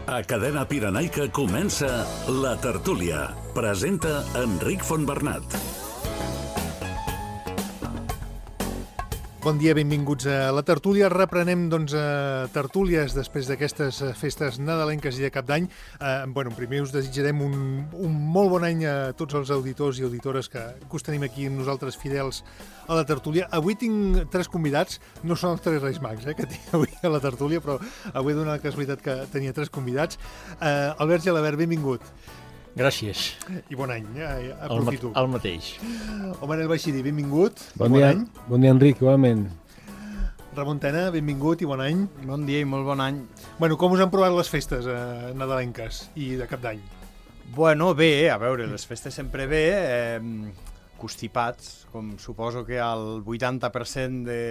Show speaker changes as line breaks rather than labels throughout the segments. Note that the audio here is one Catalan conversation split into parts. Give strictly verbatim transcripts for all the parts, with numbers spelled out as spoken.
A Cadena Pirenaica comença La Tertúlia. Presenta Enric Fontbernat.
Bon dia, benvinguts a La Tertúlia. Reprenem, doncs, a tertúlies després d'aquestes festes nadalenques i de cap d'any. Eh, bueno, primer us desitjarem un, un molt bon any a tots els auditors i auditores que, que us tenim aquí amb nosaltres fidels a La Tertúlia. Avui tinc tres convidats, no són els tres Reis Mags eh, que tinc avui a La Tertúlia, però avui he donat la casualitat que tenia tres convidats. Eh, Albert Gelabert, benvingut.
Gràcies.
I bon any, eh? Aprofito.
El, ma el mateix.
O Manel Baixidi, benvingut.
Bon,
bon
dia,
any.
Bon dia, Enric, igualment.
Ramon Tena, benvingut i bon any.
Bon dia i molt bon any.
Bueno, com us han provat les festes eh, nadalenques i de cap d'any?
Bueno, bé, a veure, les festes sempre bé, eh, constipats, com suposo que el vuitanta per cent de,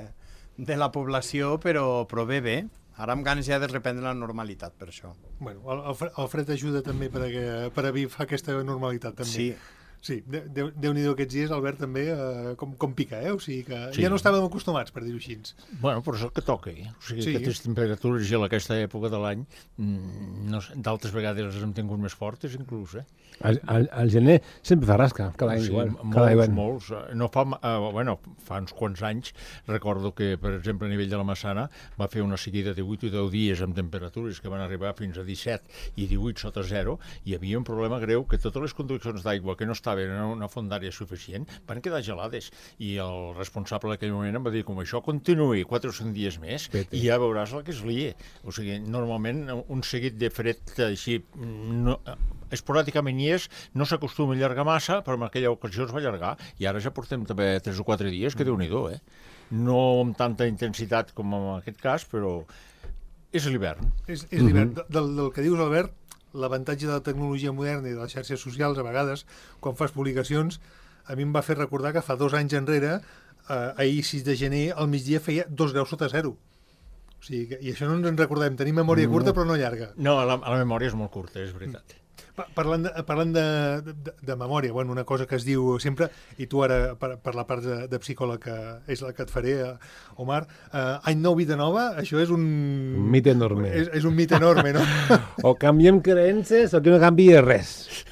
de la població, però, però bé, bé. Ara amb ganes ja de reprendre la normalitat, per això.
Bueno, el, el, el fred ajuda també per a, per a vivir aquesta normalitat, també.
Sí.
Sí, Déu, Déu-n'hi-do aquests dies, Albert, també, eh, com, com pica, eh? O sigui que
sí.
Ja no estàvem acostumats, per dir-ho així.
Bueno, però és el que toca, eh? O sigui, sí. Aquestes temperatures a aquesta època de l'any, no, d'altres vegades les hem tingut més fortes, inclús, eh?
Al, al, al gener sempre fa rasca, cada any
sí,
igual.
Molts,
cada any.
molts. No fa, uh, bueno, fa uns quants anys, recordo que, per exemple, a nivell de la Massana, va fer una seguida de vuit o deu dies amb temperatures que van arribar fins a disset i divuit sota zero, i hi havia un problema greu que totes les conduccions d'aigua que no estaven en una font d'àrea suficient van quedar gelades, i el responsable en aquell moment em va dir, com això continuï quatre o cinc dies més, Pete. I ja veuràs el que es lia. O sigui, normalment un seguit de fred així no, esporàdicament hi és, no s'acostuma a allargar massa, però en aquella ocasió es va allargar, i ara ja portem també tres o quatre dies, que Déu-n'hi-do, eh? No amb tanta intensitat com en aquest cas, però és l'hivern.
És, és l'hivern. Mm-hmm. Del, del que dius, Albert, l'avantatge de la tecnologia moderna i de les xarxes socials, a vegades, quan fas publicacions, a mi em va fer recordar que fa dos anys enrere, eh, ahir sis de gener, al migdia feia dos graus sota zero. O sigui, que, i això no ens en recordem. Tenim memòria curta, però no llarga.
No, la, la memòria és molt curta, és veritat.
Parlant, de, parlant de, de, de memòria, bueno, una cosa que es diu sempre, i tu ara, per, per la part de, de psicòleg, que és la que et faré, Omar, eh, any nou, vida nova, això és un...
Un mite enorme.
És, és un mite enorme, no?
O canviem creences o que no canvi res.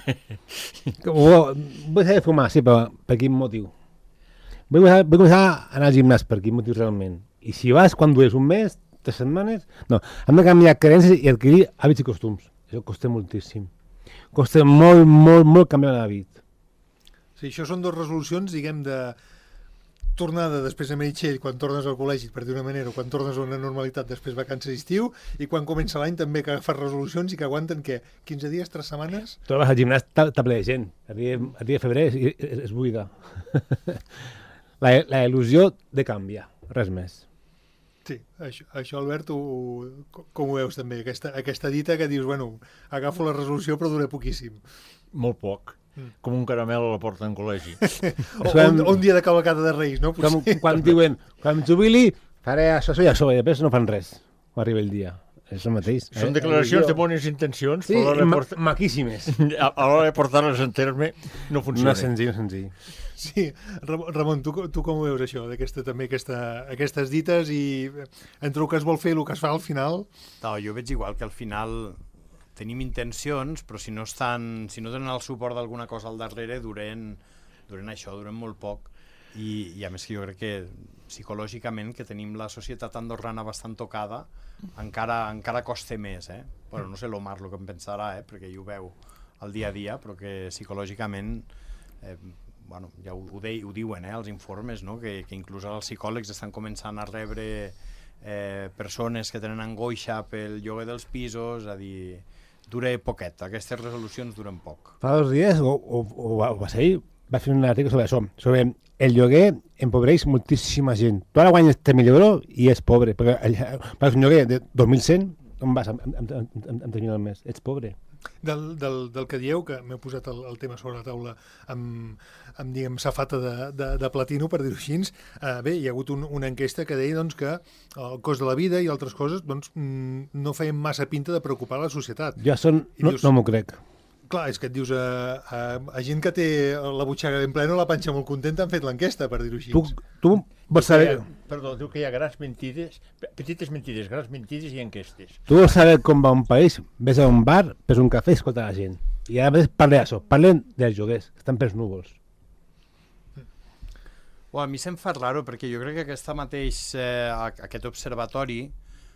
Vull deixar de fumar, sí, però per quin motiu? Vull començar, vull començar a anar al gimnàs, per quin motiu realment? I si vas quan dues un mes, tres setmanes... No, hem de canviar creences i adquirir hàbits i costums. Això costa moltíssim. Costa molt, molt, molt canviar l'hàbit.
Sí, això són dues resolucions, diguem, de tornada després a Meritxell, quan tornes al col·legi, per dir una manera, o quan tornes a una normalitat després vacances d'estiu, i quan comença l'any també que fas resolucions i que aguanten, què? quinze dies, tres setmanes?
Tu vas al gimnàs, està ple de gent. El dia, el dia de febrer es, es, es buida. la, la il·lusió de canviar, res més.
Sí, això, això Albert, tu, com ho veus també? Aquesta, aquesta dita que dius, bueno, agafo la resolució però dura poquíssim.
Molt poc. Mm. Com un caramel a la porta en col·legi.
o, o, un, o un dia de cavalcada de Reis, no?
Com, quan diuen, quan em jubili, faré això, això i això, i després no fan res. Arriba el dia. És el mateix.
Són declaracions de bones intencions,
sí,
però a l'hora
ma
portar...
maquíssimes.
A l'hora de portar-les en terme no funciona.
No és senzill, no és senzill.
Sí, Ramon, tu, tu com ho veus això, d'aquesta també aquesta, aquestes dites i entre el que es vol fer i el que es fa al final?
No, jo veig igual que al final tenim intencions, però si no estan, si no tenen el suport d'alguna cosa al darrere, duren, duren això, duren molt poc. I, i a més que jo crec que psicològicament que tenim la societat andorrana bastant tocada, encara, encara costa més, eh? Bueno, no sé l'Omar el que em pensarà, eh? Perquè jo ho veu al dia a dia, però que psicològicament eh, bueno, ja ho, ho, de, ho diuen eh, els informes, no? que, que inclús els psicòlegs estan començant a rebre eh, persones que tenen angoixa pel lloguer dels pisos, a dir, dura poquet, aquestes resolucions duren poc.
Fa dos dies, o, o, o, o va ser ahir, va fer un article sobre això, sobre el lloguer empobreix moltíssima gent. Tu ara guanyes tres mil euros i és pobre, perquè el, el lloguer de dos mil cent, on vas amb, amb, amb, amb tres mil al mes? Ets pobre.
Del, del, del que dieu, que m'heu posat el, el tema sobre la taula amb, amb diguem, safata de, de, de platino, per dir-ho així, eh, bé, hi ha hagut un, una enquesta que deia doncs, que el cost de la vida i altres coses doncs, no feien massa pinta de preocupar la societat.
Jo son, no, dius, no m'ho crec.
Clar, és que et dius, a, a, a gent que té la butxaca ben plena o la panxa molt contenta han fet l'enquesta, per dir-ho així.
Tu, tu Vols saber...
Perdó, diu que hi ha grans mentides, petites mentides, grans mentides i enquestes.
Tu vols saber com va un país? Ves a un bar, ves un cafè i escolta la gent. I a vegades parlen d'això, parlen dels lloguers, que estan pels núvols.
Well, a mi se'm fa raro, perquè jo crec que aquesta mateix, eh, aquest observatori,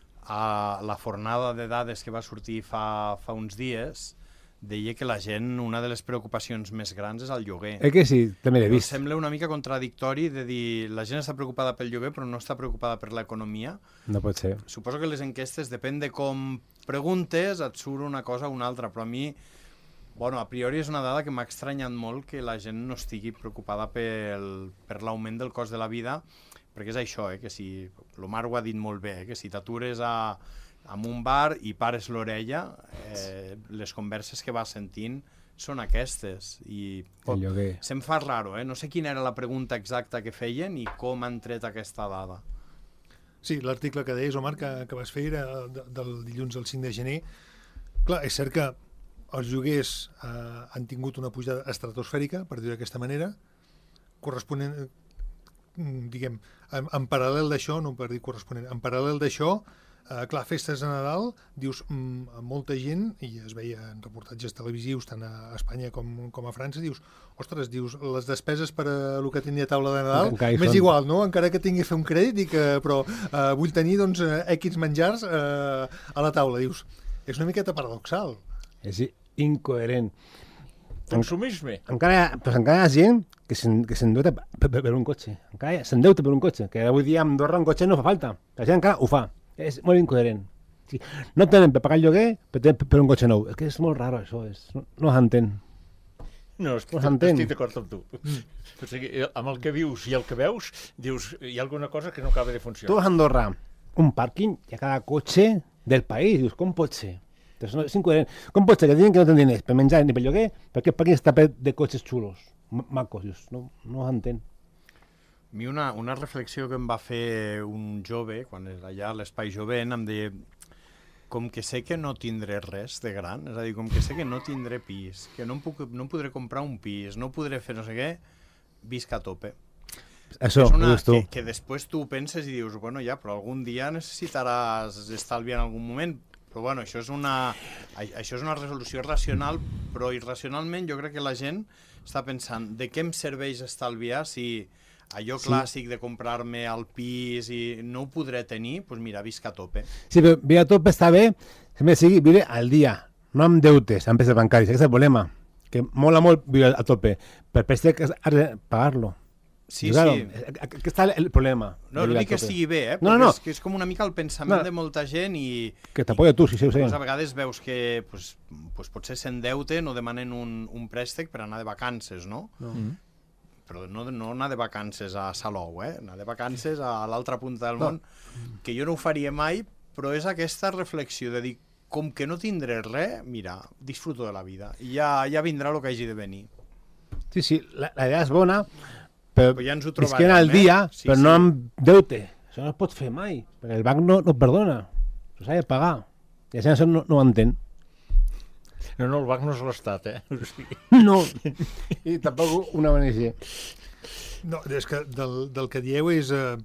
a la fornada de dades que va sortir fa, fa uns dies, deia que la gent, una de les preocupacions més grans és el lloguer.
Eh que sí, també l'he
Em
vist.
sembla una mica contradictori de dir la gent està preocupada pel lloguer però no està preocupada per l'economia.
No pot ser.
Suposo que les enquestes, depèn de com preguntes, et surt una cosa o una altra, però a mi, bueno, a priori és una dada que m'ha estranyat molt que la gent no estigui preocupada pel, per l'augment del cost de la vida, perquè és això, eh, que si, l'Omar ho ha dit molt bé, eh, que si t'atures a en un bar i pares l'orella, eh, les converses que vas sentint són aquestes. I
El lloguer.
se'm fa raro, eh? No sé quina era la pregunta exacta que feien i com han tret aquesta dada.
Sí, l'article que deies, Omar, que, que vas fer era de, del dilluns al cinc de gener. Clar, és cert que els lloguers eh, han tingut una pujada estratosfèrica, per dir-ho d'aquesta manera, corresponent, diguem, en, en paral·lel d'això, no per dir corresponent, en paral·lel d'això, Uh, clar, festes de Nadal, dius, mm, molta gent, i es veia en reportatges televisius tant a Espanya com, com a França, dius, ostres, dius, les despeses per a el que tenia taula de Nadal, m'és són... igual, no? Encara que tingui a fer un crèdit i que, però uh, vull tenir, doncs, X menjars uh, a la taula, dius, és una miqueta paradoxal.
És incoherent.
Consumisme.
Encara, pues encara hi ha gent que s'endeuta per, per, per un cotxe. Encara s'endeuta per un cotxe, que avui dia a Andorra un cotxe no fa falta. La gent encara ho fa. És molt incoherent. Sí. No tenen per pagar el lloguer, però tenen per un cotxe nou. És que és molt raro, això. És... No, no s'entén.
No, estic, no estic d'acord amb tu. Mm. O sigui, amb el que vius i el que veus, dius, hi ha alguna cosa que no acaba de funcionar.
Tu vas a Andorra, un pàrquing, i a cada cotxe del país. Dius, com pot ser? Doncs no, és incoherent. Com pot ser que diuen que no tenen diners per menjar ni per lloguer, perquè el pàrquing està ple de cotxes xulos, macos. Dius, no, no s'entén.
A mi una, una reflexió que em va fer un jove, quan era allà a l'Espai Jovent, em deia, com que sé que no tindré res de gran, és a dir, com que sé que no tindré pis, que no em, puc, no em podré comprar un pis, no podré fer no sé què, visc a tope.
Això,
és una,
ho dius tu.
Que, que després tu penses i dius, bueno, ja, però algun dia necessitaràs estalvi en algun moment, però bueno, això és una, això és una resolució racional, però irracionalment jo crec que la gent està pensant, de què em serveix estalviar si allò clàssic sí. de comprar-me al pis i no ho podré tenir, doncs mira, visc a tope.
Sí, però viure a tope està bé, sempre sigui viure al dia, no amb deutes, amb empreses bancaris. Aquest és el problema, que mola molt viure a tope, per préstec que has de pagar-lo.
Sí,
claro,
sí.
Aquest és el problema.
No, no dic que estigui bé, eh?
No, no.
És, que és com una mica el pensament
no.
de molta gent i...
Que t'apoya tu, si sí, ho sé.
Doncs a vegades veus que pues, pues, potser s'endeuten o demanen un, un préstec per anar de vacances, no?
No. Mm.
Però no, no anar de vacances a Salou, eh? Anar de vacances a l'altra punta del món, no. que jo no ho faria mai, però és aquesta reflexió de dir, com que no tindré res, mira, disfruto de la vida, i ja, ja vindrà el que hagi de venir.
Sí, sí, la, la idea és bona, però,
però ja ens ho
visquent al dia, eh? sí, però sí. no amb deute. Això no es pot fer mai, perquè el banc no, no perdona, s'ha de pagar, i això no, no ho entén.
No, no, el banc no és l'Estat, eh? O sigui...
No, i tampoc una O N G.
No, és que del, del que dieu és... Uh,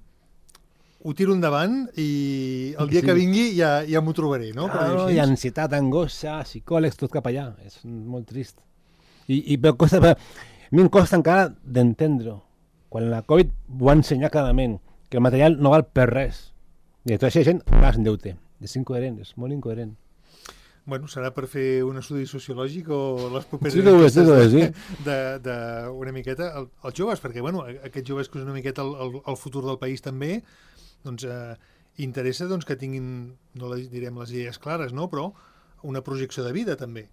ho tiro endavant i el dia sí. que vingui ja, ja m'ho trobaré, no?
Claro, hi ha ansietat, angoixa, psicòlegs, tot cap allà. És molt trist. I, i però costa, però, a mi em costa encara d'entendre-ho. Quan la Covid ho va ensenyar clarament, que el material no val per res. I tota aquesta gent va en deute. És incoherent, és molt incoherent.
Bueno, serà per fer un estudi sociològic o les properes
sí, enquestes de, sí.
de, de una miqueta el, els joves, perquè bueno, aquests joves que és una miqueta el, el, el futur del país també, doncs eh, interessa doncs, que tinguin, no les, direm les idees clares, no? Però una projecció de vida també.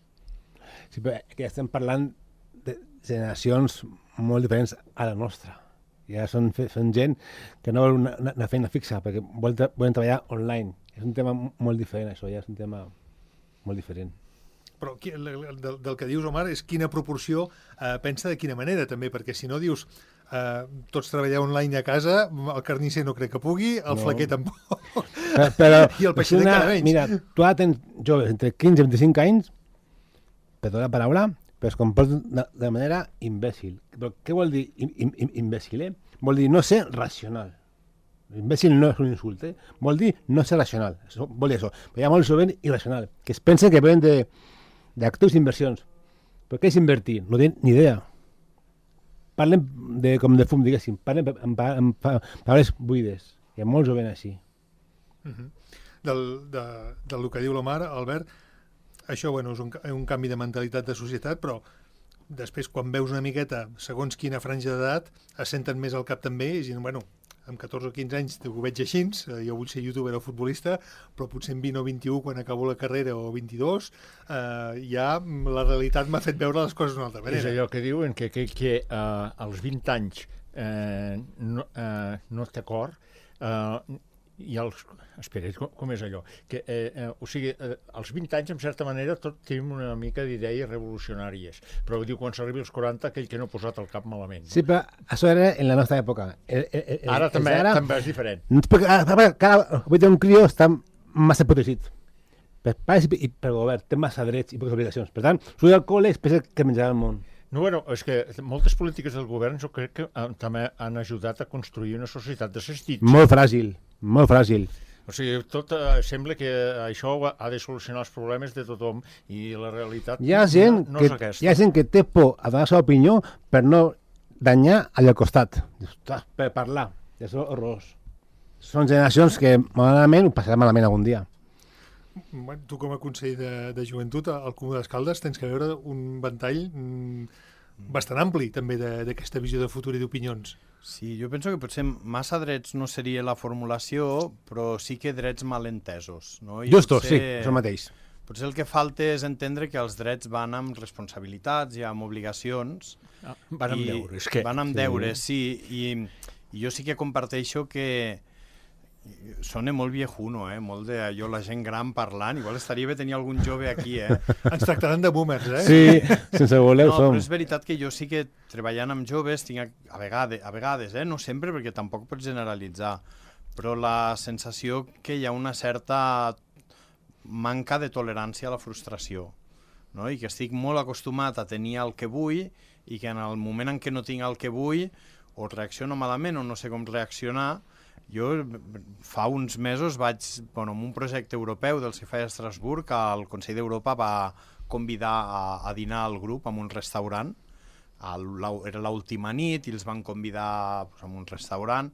Sí, però que estem parlant de generacions molt diferents a la nostra. Ja són, són gent que no vol una, una feina fixa, perquè volen, volen treballar online. És un tema molt diferent, això, ja és un tema molt diferent.
Però del, del que dius, Omar, és quina proporció eh, pensa de quina manera, també, perquè si no dius eh, tots treballar online a casa, el carnisser no crec que pugui, el no. flaquer tampoc, però, però, i el peixiner encara menys.
Mira, tu ara tens joves entre quinze i vint-i-cinc anys, perdó la paraula, però es comporten de, de manera imbècil. Però què vol dir im, im, imbècil, eh? Vol dir no ser racional. Imbècil no és un insult, eh? Vol dir no ser racional. Això, vol dir això. Però hi ha molt jovent irracional, que es pensen que venen d'actius inversions. Però què és invertir? No tenen ni idea. Parlen de, com de fum, diguéssim. Parlen en, en, en paraules buides. Hi ha molt jovent així.
Uh-huh. Del, de, del que diu l'Omar, Albert, això bueno, és un, un canvi de mentalitat de societat, però després quan veus una miqueta, segons quina franja d'edat, es senten més al cap també i diuen, bueno, amb catorze o quinze anys ho veig així, jo vull ser youtuber o futbolista, però potser amb vint o vint-i-u, quan acabo la carrera, o vint-i-dos, eh, ja la realitat m'ha fet veure les coses d'una altra manera.
És allò que diuen que, que, que uh, als vint anys eh, no, uh, no té cor, uh, i els... Espera, com, com és allò? Que, eh, eh, o sigui, eh, als vint anys, en certa manera, tot tenim una mica d'idees revolucionàries, però diu, quan s'arribi als quaranta, aquell que no ha posat el cap malament. No?
Sí, però això era en la nostra època. El, el, el,
ara
el,
també,
ara,
també és diferent.
No, perquè ara, cada, avui un crió està massa protegit. Per pares i per govern, té massa drets i poques obligacions. Per tant, surt al col·le i es pensa que menjarà el món.
No, bueno, és que moltes polítiques del govern jo crec que han, també han ajudat a construir una societat d'assistits.
Molt fràgil, molt fràgil.
O sigui, tot eh, sembla que això ha de solucionar els problemes de tothom i la realitat
hi ha gent,
no, no
que,
és aquesta.
hi ha gent que té por a donar la seva opinió per no danyar al costat. Ostres, per parlar. És horrorós. Són generacions que, malament, ho passaran malament algun dia.
Bueno, tu com a conseller de, de joventut al Comú d'Escaldes tens que veure un ventall mm, bastant ampli també d'aquesta visió de futur i d'opinions.
Sí, jo penso que potser massa drets no seria la formulació, però sí que drets malentesos. No? I
Justos,
potser,
sí, això mateix.
Potser el que falta és entendre que els drets van amb responsabilitats i amb obligacions.
Ah, van amb deures. Que...
Van amb
sí.
deures, sí. I, I jo sí que comparteixo que sona molt viejuno, eh? Molt de allò, la gent gran parlant. Igual estaria bé tenir algun jove aquí, eh?
Ens tractaran de boomers, eh?
Sí, sense voler ho
no,
som.
però és veritat que jo sí que treballant amb joves tinc a, a, vegades, a vegades, eh? No sempre, perquè tampoc pots generalitzar, però la sensació que hi ha una certa manca de tolerància a la frustració, no? I que estic molt acostumat a tenir el que vull i que en el moment en què no tinc el que vull o reacciono malament o no sé com reaccionar. Jo fa uns mesos vaig, bueno, en un projecte europeu del que feia a Estrasburg, el Consell d'Europa va convidar a, a dinar al grup en un restaurant. El, era l'última nit i els van convidar pues, a un restaurant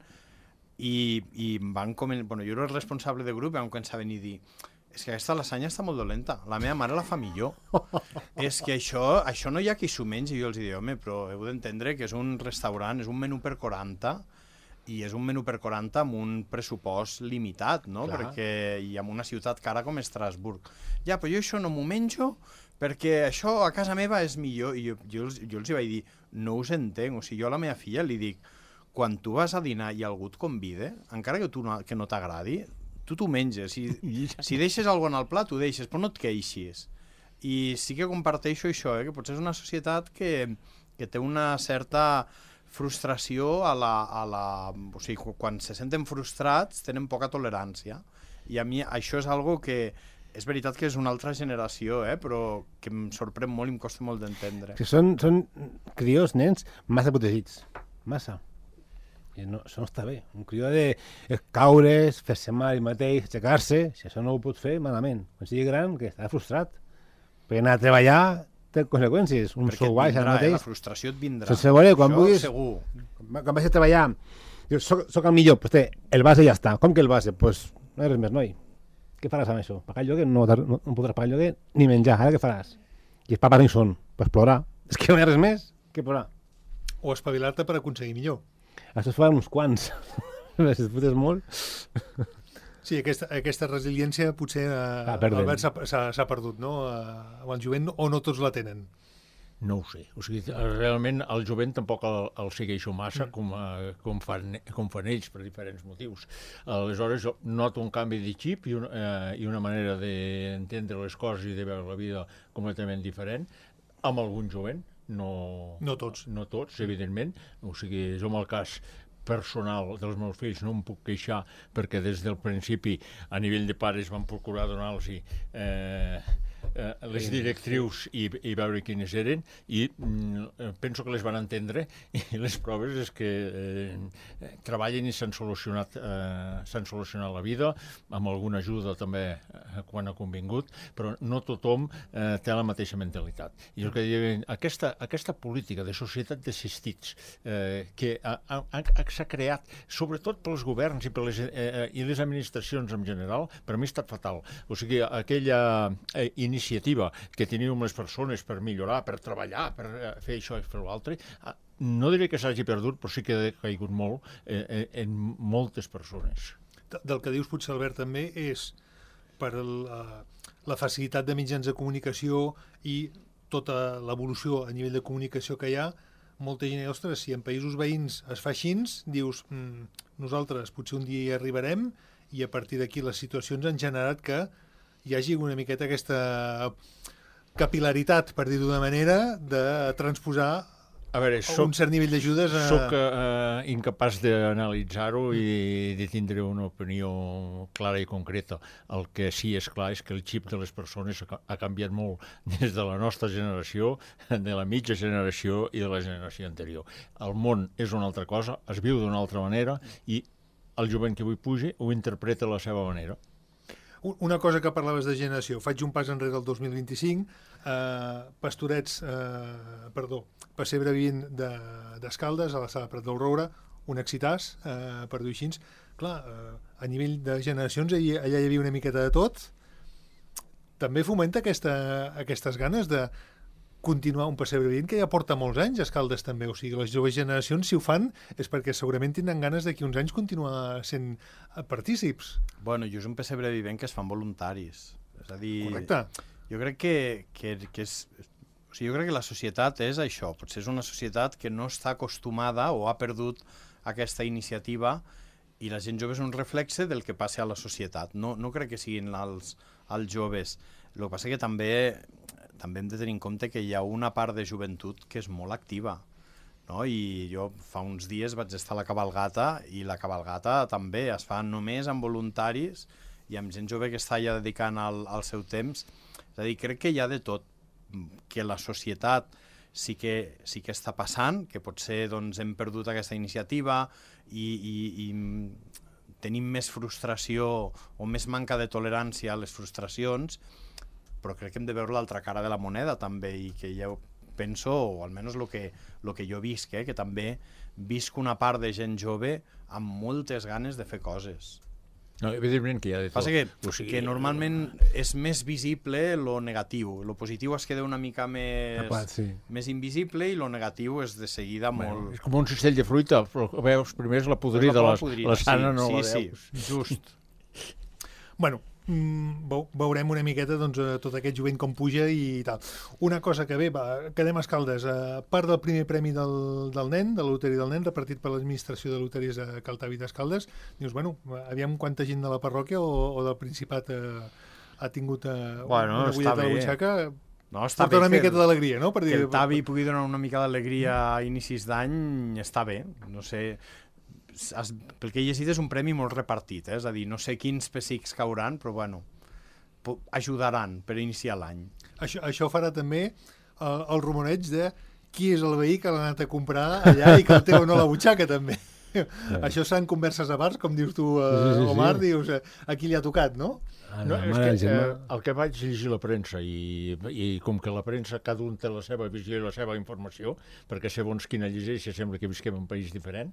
i, i van començar, bueno, jo era el responsable de grup i vam començar a venir a dir és que aquesta lasanya està molt dolenta, la meva mare la fa millor. És que això, això no hi ha qui s'ho mengi. I jo els dic, home, però heu d'entendre que és un restaurant, és un menú per quaranta i és un menú per quaranta amb un pressupost limitat, no? Clar. Perquè i amb una ciutat cara com Estrasburg. Ja, però jo això no m'ho menjo perquè això a casa meva és millor. I jo, jo, els, jo els hi vaig dir, no us entenc. O sigui, jo a la meva filla li dic, quan tu vas a dinar i algú et convida, encara que tu no, que no t'agradi, tu t'ho menges. Si, si deixes alguna al plat, ho deixes, però no et queixis. I sí que comparteixo això, eh? Que potser és una societat que, que té una certa frustració a la, a la... O sigui, quan se senten frustrats tenen poca tolerància. I a mi això és algo que és veritat que és una altra generació, eh? Però que em sorprèn molt i em costa molt d'entendre.
Que són, són crios, nens, massa protegits. Massa. I no, això no està bé. Un crió de caure's, fer-se mal ell mateix, aixecar-se, si això no ho pot fer, malament. Quan sigui gran, que estarà frustrat. Perquè anar a treballar té conseqüències. Un sou baix ara mateix.
Eh? La frustració et vindrà.
Sense voler, quan
això
vulguis...
segur.
Quan vaig a treballar, dius, soc, soc el millor, pues té, el base ja està. Com que el base? Pues no hi ha res més, noi. Què faràs amb això? Pagar el lloguer? No, no, no podràs pagar el lloguer ni menjar. Ara què faràs? I els papas no hi són. Pues plorar. És que no hi ha res més que plorar.
O espavilar-te per aconseguir millor.
Això es fa uns quants. Si et fotes molt...
Sí, aquesta, aquesta resiliència potser eh, Albert s'ha perdut, no? Eh, amb el jovent, o no tots la tenen?
No ho sé. O sigui, realment el jovent tampoc el, el segueixo massa mm. com, uh, com, fan, com fan ells per diferents motius. Aleshores jo noto un canvi de xip i, un, uh, i una manera d'entendre les coses i de veure la vida completament diferent amb algun jovent. No,
no tots.
No tots, evidentment. O sigui, jo en el cas personal dels meus fills no em puc queixar perquè des del principi a nivell de pares van procurar donar-los eh, eh, les directrius i, i veure quines eren, i mm, penso que les van entendre, i les proves és que eh, treballen i s'han solucionat, eh, s'han solucionat la vida, amb alguna ajuda també eh, quan ha convingut, però no tothom eh, té la mateixa mentalitat. I el que diuen, aquesta, aquesta política de societat d'assistits eh, que ha, ha, ha, s'ha creat, sobretot pels governs i, per les, eh, i les administracions en general, per mi ha estat fatal. O sigui, aquella eh, iniciativa que teniu amb les persones per millorar, per treballar, per eh, fer això i fer l'altre, eh, no diré que s'hagi perdut, però sí que ha caigut molt eh, en moltes persones.
Del que dius, potser, Albert, també és per la, la facilitat de mitjans de comunicació i tota l'evolució a nivell de comunicació que hi ha, molta gent, ostres, si en països veïns es fa així, dius, mm, nosaltres potser un dia hi arribarem, i a partir d'aquí les situacions han generat que hi hagi una miqueta aquesta capilaritat, per dir-ho d'una manera, de transposar
a veure, soc,
un cert nivell d'ajudes a...
Soc uh, incapaç d'analitzar-ho i de tindre una opinió clara i concreta. El que sí és clar és que el xip de les persones ha, ha canviat molt des de la nostra generació, de la mitja generació i de la generació anterior. El món és una altra cosa, es viu d'una altra manera i el jovent que avui puja ho interpreta a la seva manera.
Una cosa que parlaves de generació, faig un pas enrere el dos mil vint-i-cinc, eh, Pastorets, eh, perdó, pessebre vivint d'Escaldes, a la sala Prat del Roure, un excitàs, eh, per dir-ho així. Clar, eh, a nivell de generacions, allà, allà hi havia una miqueta de tot. També fomenta aquesta, aquestes ganes de continuar un pessebre vivint que ja porta molts anys, Escaldes també. O sigui, les joves generacions, si ho fan, és perquè segurament tindran ganes d'aquí uns anys continuar sent partícips.
Bueno, jo és un pessebre vivent que es fan voluntaris. És a dir,
correcte.
Jo crec que, que, que és... O sigui, jo crec que la societat és això. Potser és una societat que no està acostumada o ha perdut aquesta iniciativa i la gent jove és un reflexe del que passa a la societat. No, no crec que siguin els, els joves. El que passa que també... també hem de tenir en compte que hi ha una part de joventut que és molt activa, no? I jo fa uns dies vaig estar a la cabalgata i la cabalgata també es fa només amb voluntaris i amb gent jove que està ja dedicant el, el seu temps. És a dir, crec que hi ha de tot, que la societat sí que, sí que està passant, que potser doncs, hem perdut aquesta iniciativa i, i, i tenim més frustració o més manca de tolerància a les frustracions, però crec que hem de veure l'altra cara de la moneda també, i que ja penso, o almenys el que, el que jo visc, eh, que també visc una part de gent jove amb moltes ganes de fer coses.
No, evidentment que hi ha de tot.
Passa que,
o sigui,
que normalment és més visible lo negatiu, lo positiu es queda una mica més,
Clar, sí.
més invisible i lo negatiu és de seguida
bueno,
molt...
és com un cistell de fruita, però veus primer és la podrida, la, la sana
sí,
no
sí,
la veus.
Sí, just.
Bueno, veurem una miqueta doncs, tot aquest jovent com puja i tal. Una cosa que bé, va, quedem a Escaldes. A part del primer premi del, del nen, de la loteria del nen, repartit per l'administració de loteries a Caltavi d'Escaldes, dius, bueno, aviam quanta gent de la parròquia o, o del Principat eh, ha tingut eh,
bueno,
una bulleta a la butxaca.
No, està
porta
bé
una miqueta d'alegria, no? Per dir...
Que el Tavi pugui donar una mica d'alegria a inicis d'any està bé. No sé... Es, pel que he llegit és un premi molt repartit, eh? És a dir, no sé quins pessics cauran, però bueno, ajudaran per iniciar l'any.
Això, això farà també el, el rumoreig de qui és el veí que l'ha anat a comprar allà i que el té o no a la butxaca també. Sí. Això seran converses a bars, com dius tu, eh, sí, sí, sí. Omar, dius, eh, a qui li ha tocat, no?
Ah, no, és que, eh, el que vaig llegir la premsa i, i com que la premsa cada un té la seva visió i la seva informació, perquè segons quina llegeix sembla que visquem en un país diferent,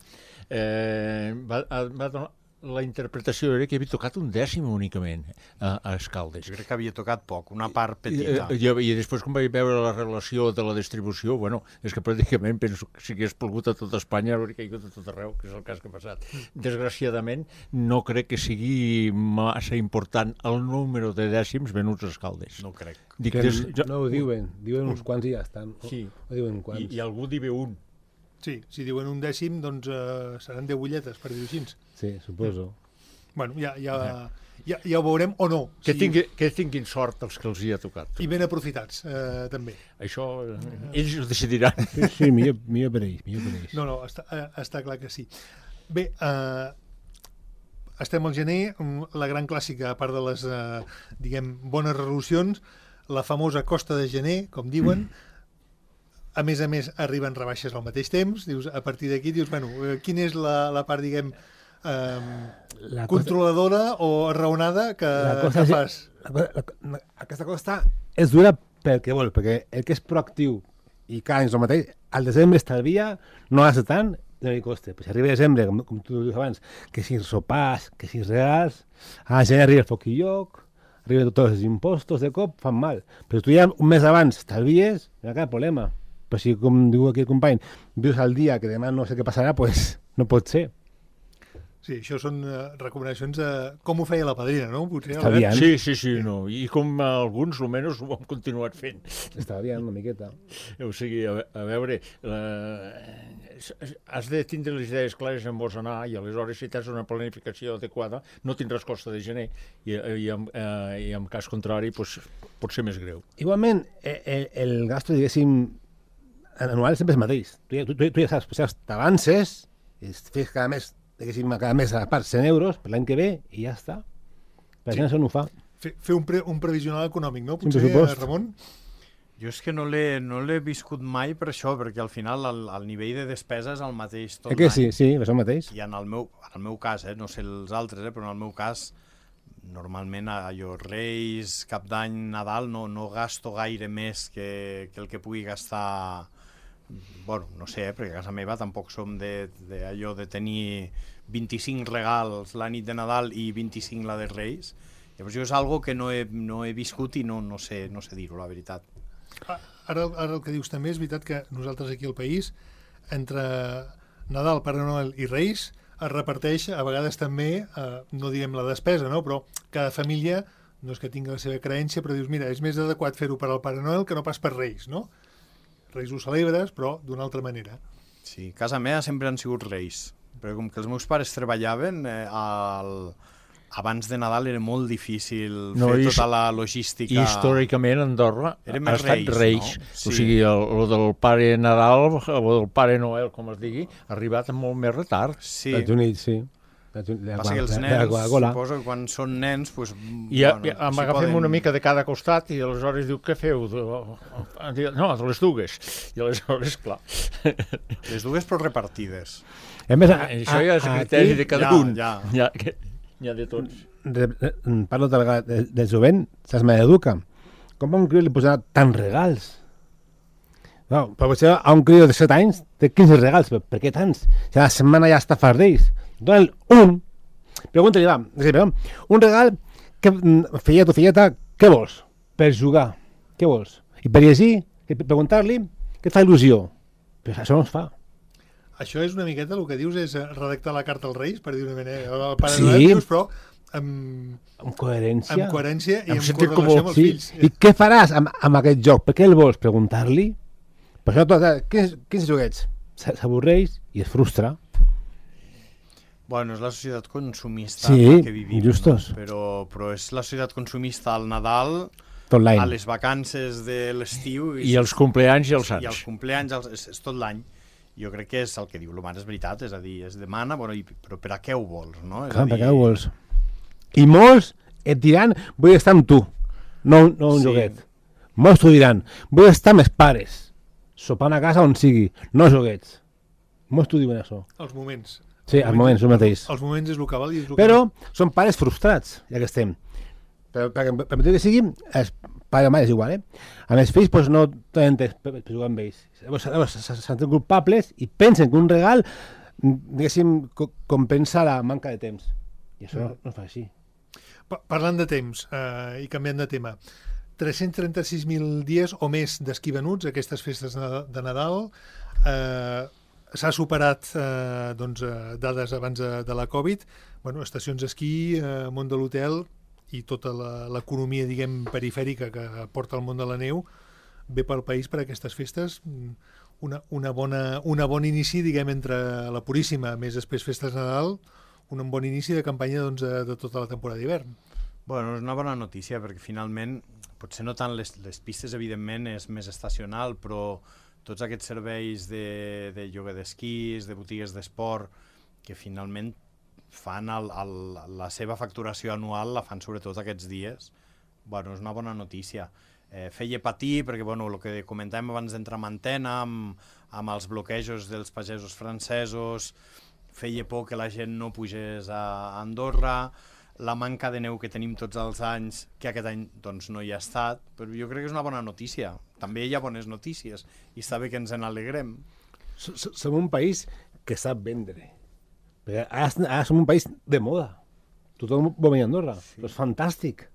eh, va, va donar la interpretació era que havia tocat un dècim únicament a, a Escaldes.
Jo crec que havia tocat poc, una part petita.
I, i, i després, quan vaig veure la relació de la distribució, bueno, és que pràcticament penso que si hagués plogut a tot Espanya hauria caigut a tot arreu, que és el cas que ha passat. Desgraciadament, no crec que sigui massa important el número de dècims venuts a Escaldes.
No crec.
Dic,
des,
jo,
no ho diuen, diuen uns quants i ja estan.
Sí.
O diuen quants.
I, i algú diu un.
Sí, si diuen un dècim, doncs eh, seran deu butlletes, per dir-ho així.
Sí, suposo.
Bueno, ja, ja, ja, ja ho veurem o no.
Que,
si...
tingui, que tinguin sort els que els hi ha tocat.
I ben aprofitats, eh, també.
Això, eh, ells ho decidiran.
Sí, sí, millor, millor per ells, millor per ells.
No, no, està, eh, està clar que sí. Bé, eh, estem al gener, la gran clàssica, a part de les, eh, diguem, bones resolucions, la famosa costa de gener, com diuen. A més a més, arriben rebaixes al mateix temps. Dius, a partir d'aquí, dius, bueno, quina és la, la part, diguem, eh,
La
controladora o raonada que, que
és-
fas?
La, la, la, aquesta costa és dura pel que vol, perquè el que és proactiu i cada any és el mateix, al desembre estalvia, no gasta tant, no li costa. Però si arriba desembre, com, com tu dius abans, que si sopars, que si regals, a gener arriba el foc i lloc, arriben tots els impostos de cop, fan mal. Però tu ja un mes abans estalvies, no hi ha cap problema. Però si, com diu aquí el company, vius al dia que demà no sé què passarà, pues no pot ser.
Sí, això són uh, recomanacions de com ho feia la padrina, no? Potser,
Està
Albert?
bien.
Sí, sí, sí, no. I com alguns, almenys, ho hem continuat fent.
Està bien, una miqueta.
O sigui, a, a veure, eh, has de tindre les idees clares on vols anar i aleshores si tens una planificació adequada no tindràs costa de gener i, i, en, eh, i en cas contrari pues, pot ser més greu.
Igualment, el, el, el gasto, diguéssim, anual sempre és mateix. Tu, ja- tu, tu, tu ja saps, saps t'avances, i fes cada mes, diguéssim, cada mes a part cent euros per l'any que ve i ja està. La
Sí.
gent això no ho fa.
Fer, fer un, pre, un previsional econòmic, no?
Un
Potser,
pressupost.
eh, Ramon?
Jo és que no l'he no l'he viscut mai per això, perquè al final el, el nivell de despesa és el mateix tot
Eh que
l'any.
sí, sí, és el mateix.
I en el meu, en el meu cas, eh, no sé els altres, eh, però en el meu cas, normalment allò, Reis, Cap d'Any, Nadal, no, no gasto gaire més que, que el que pugui gastar. Bueno, no sé, eh, perquè a casa meva tampoc som de, de allò de tenir vint-i-cinc regals la nit de Nadal i vint-i-cinc la de Reis. Llavors jo és algo que no he, no he viscut i no, no sé, no sé dir-ho, la veritat.
Ah, Ara, ara el que dius també és veritat que nosaltres aquí al país, entre Nadal, Pare Noel i Reis, es reparteix a vegades també, eh, no diguem la despesa, no? Però cada família no és que tingui la seva creença, però dius, mira, és més adequat fer-ho per al Pare Noel que no pas per Reis, no? Reis ho celebres, però d'una altra manera.
Sí, casa meva sempre han sigut Reis, perquè com que els meus pares treballaven, eh, al... abans de Nadal era molt difícil
No,
fer
i-
tota la logística.
I històricament Andorra
Era
ha
més
estat
Reis,
Reis.
no?
O
Sí.
sigui, el, el del pare Nadal o del pare Noel, com es digui, ha arribat amb molt més retard.
Sí,
Estats Units, sí. Estats Units, la,
passa que els
la- la
nens,
Coca-Cola.
suposo que quan són nens, pues,
I, bueno, i
s'hi
agafem
poden-
una mica de cada costat i aleshores diu, què feu? De- No, de les dues. I aleshores, clar,
Les dues però repartides.
A més, a,
això ja és
a-
criteri
aquí,
de cada
ja,
un.
ja.
Ja, que, ja de tots.
de, de, parlo de, de, de jovent, saps, m'educa. Com a un crió li posarà tants regals? No, però potser a un crió de set anys té quinze regals, però per què tants? Si a la setmana ja està fart d'ells. Dona'l un. Pregunta-li, va, per exemple, un regal, que, fillet o filleta, què vols? Per jugar, què vols? I per llegir, que per preguntar-li, què et fa il·lusió? Però això no es fa.
Això és una miqueta, el que dius és eh, redactar la carta als Reis, per dir una manera, el Pare
Sí.
Noel, dius, però amb,
Amb coherència.
amb coherència i
Amb
amb
sentit
correlació
comú.
amb els
Sí.
fills.
I què faràs amb, amb aquest joc? Per què el vols? Preguntar-li? Per això, tot, quins, quins joguets? S- S'avorreix i es frustra.
Bueno, és la societat consumista
Sí,
en la que vivim,
justos.
no? però, però és la societat consumista al Nadal,
Tot l'any.
a les vacances de l'estiu
I els compleanys i els
i els
sants.
compleanys, els, és, és tot l'any. Jo crec que és el que diu l'humà, és veritat, és a dir, es demana, bueno, i, però per a què ho vols, no? És
Clar,
a
per
dir,
què ho vols? I molts et diran, vull estar amb tu, no, no un
Sí.
joguet. Molts t'ho diran, vull estar amb els pares, sopant a casa on sigui, no joguets. Molts t'ho diuen això.
Els moments.
Sí, als moments, el mateix.
Els moments és el que val i és el que...
Però són pares frustrats, ja que estem. Però, perquè, per motiu que sigui, els pares o mares és igual, eh? Amb els fills doncs, no tenen temps per, per jugar amb ells. Llavors, llavors se senten culpables i pensen que un regal, diguéssim, co compensa la manca de temps. I això no, no es fa així.
Pa- Parlant de temps eh, i canviant de tema, tres-cents trenta-sis mil dies o més d'esquí venuts, aquestes festes de de Nadal. Eh, S'ha superat eh, doncs, eh, dades abans de, de la Covid. Bueno, estacions d'esquí, eh, món de l'hotel i tota la- l'economia, diguem, perifèrica que porta el món de la neu ve pel país per aquestes festes. Mm, Una, una, bona, una bon inici, diguem, entre la Puríssima, més després festes de Nadal, un bon inici de campanya doncs, de, de tota la temporada d'hivern.
Bueno, és una bona notícia, perquè finalment, potser no tant les, les pistes, evidentment, és més estacional, però tots aquests serveis de, de lloguer d'esquís, de botigues d'esport, que finalment fan el, el, la seva facturació anual, la fan sobretot aquests dies, bueno, és una bona notícia. eh, feia patir, perquè bueno, el que comentàvem abans d'entrar en antena, amb, amb els bloquejos dels pagesos francesos, feia por que la gent no pugés a Andorra, la manca de neu que tenim tots els anys, que aquest any doncs, no hi ha estat, però jo crec que és una bona notícia. També hi ha bones notícies i està bé que ens en alegrem.
Som un país que sap vendre. Perquè ara, ara som un país de moda. Tothom vol venir a Andorra. Sí. És fantàstic.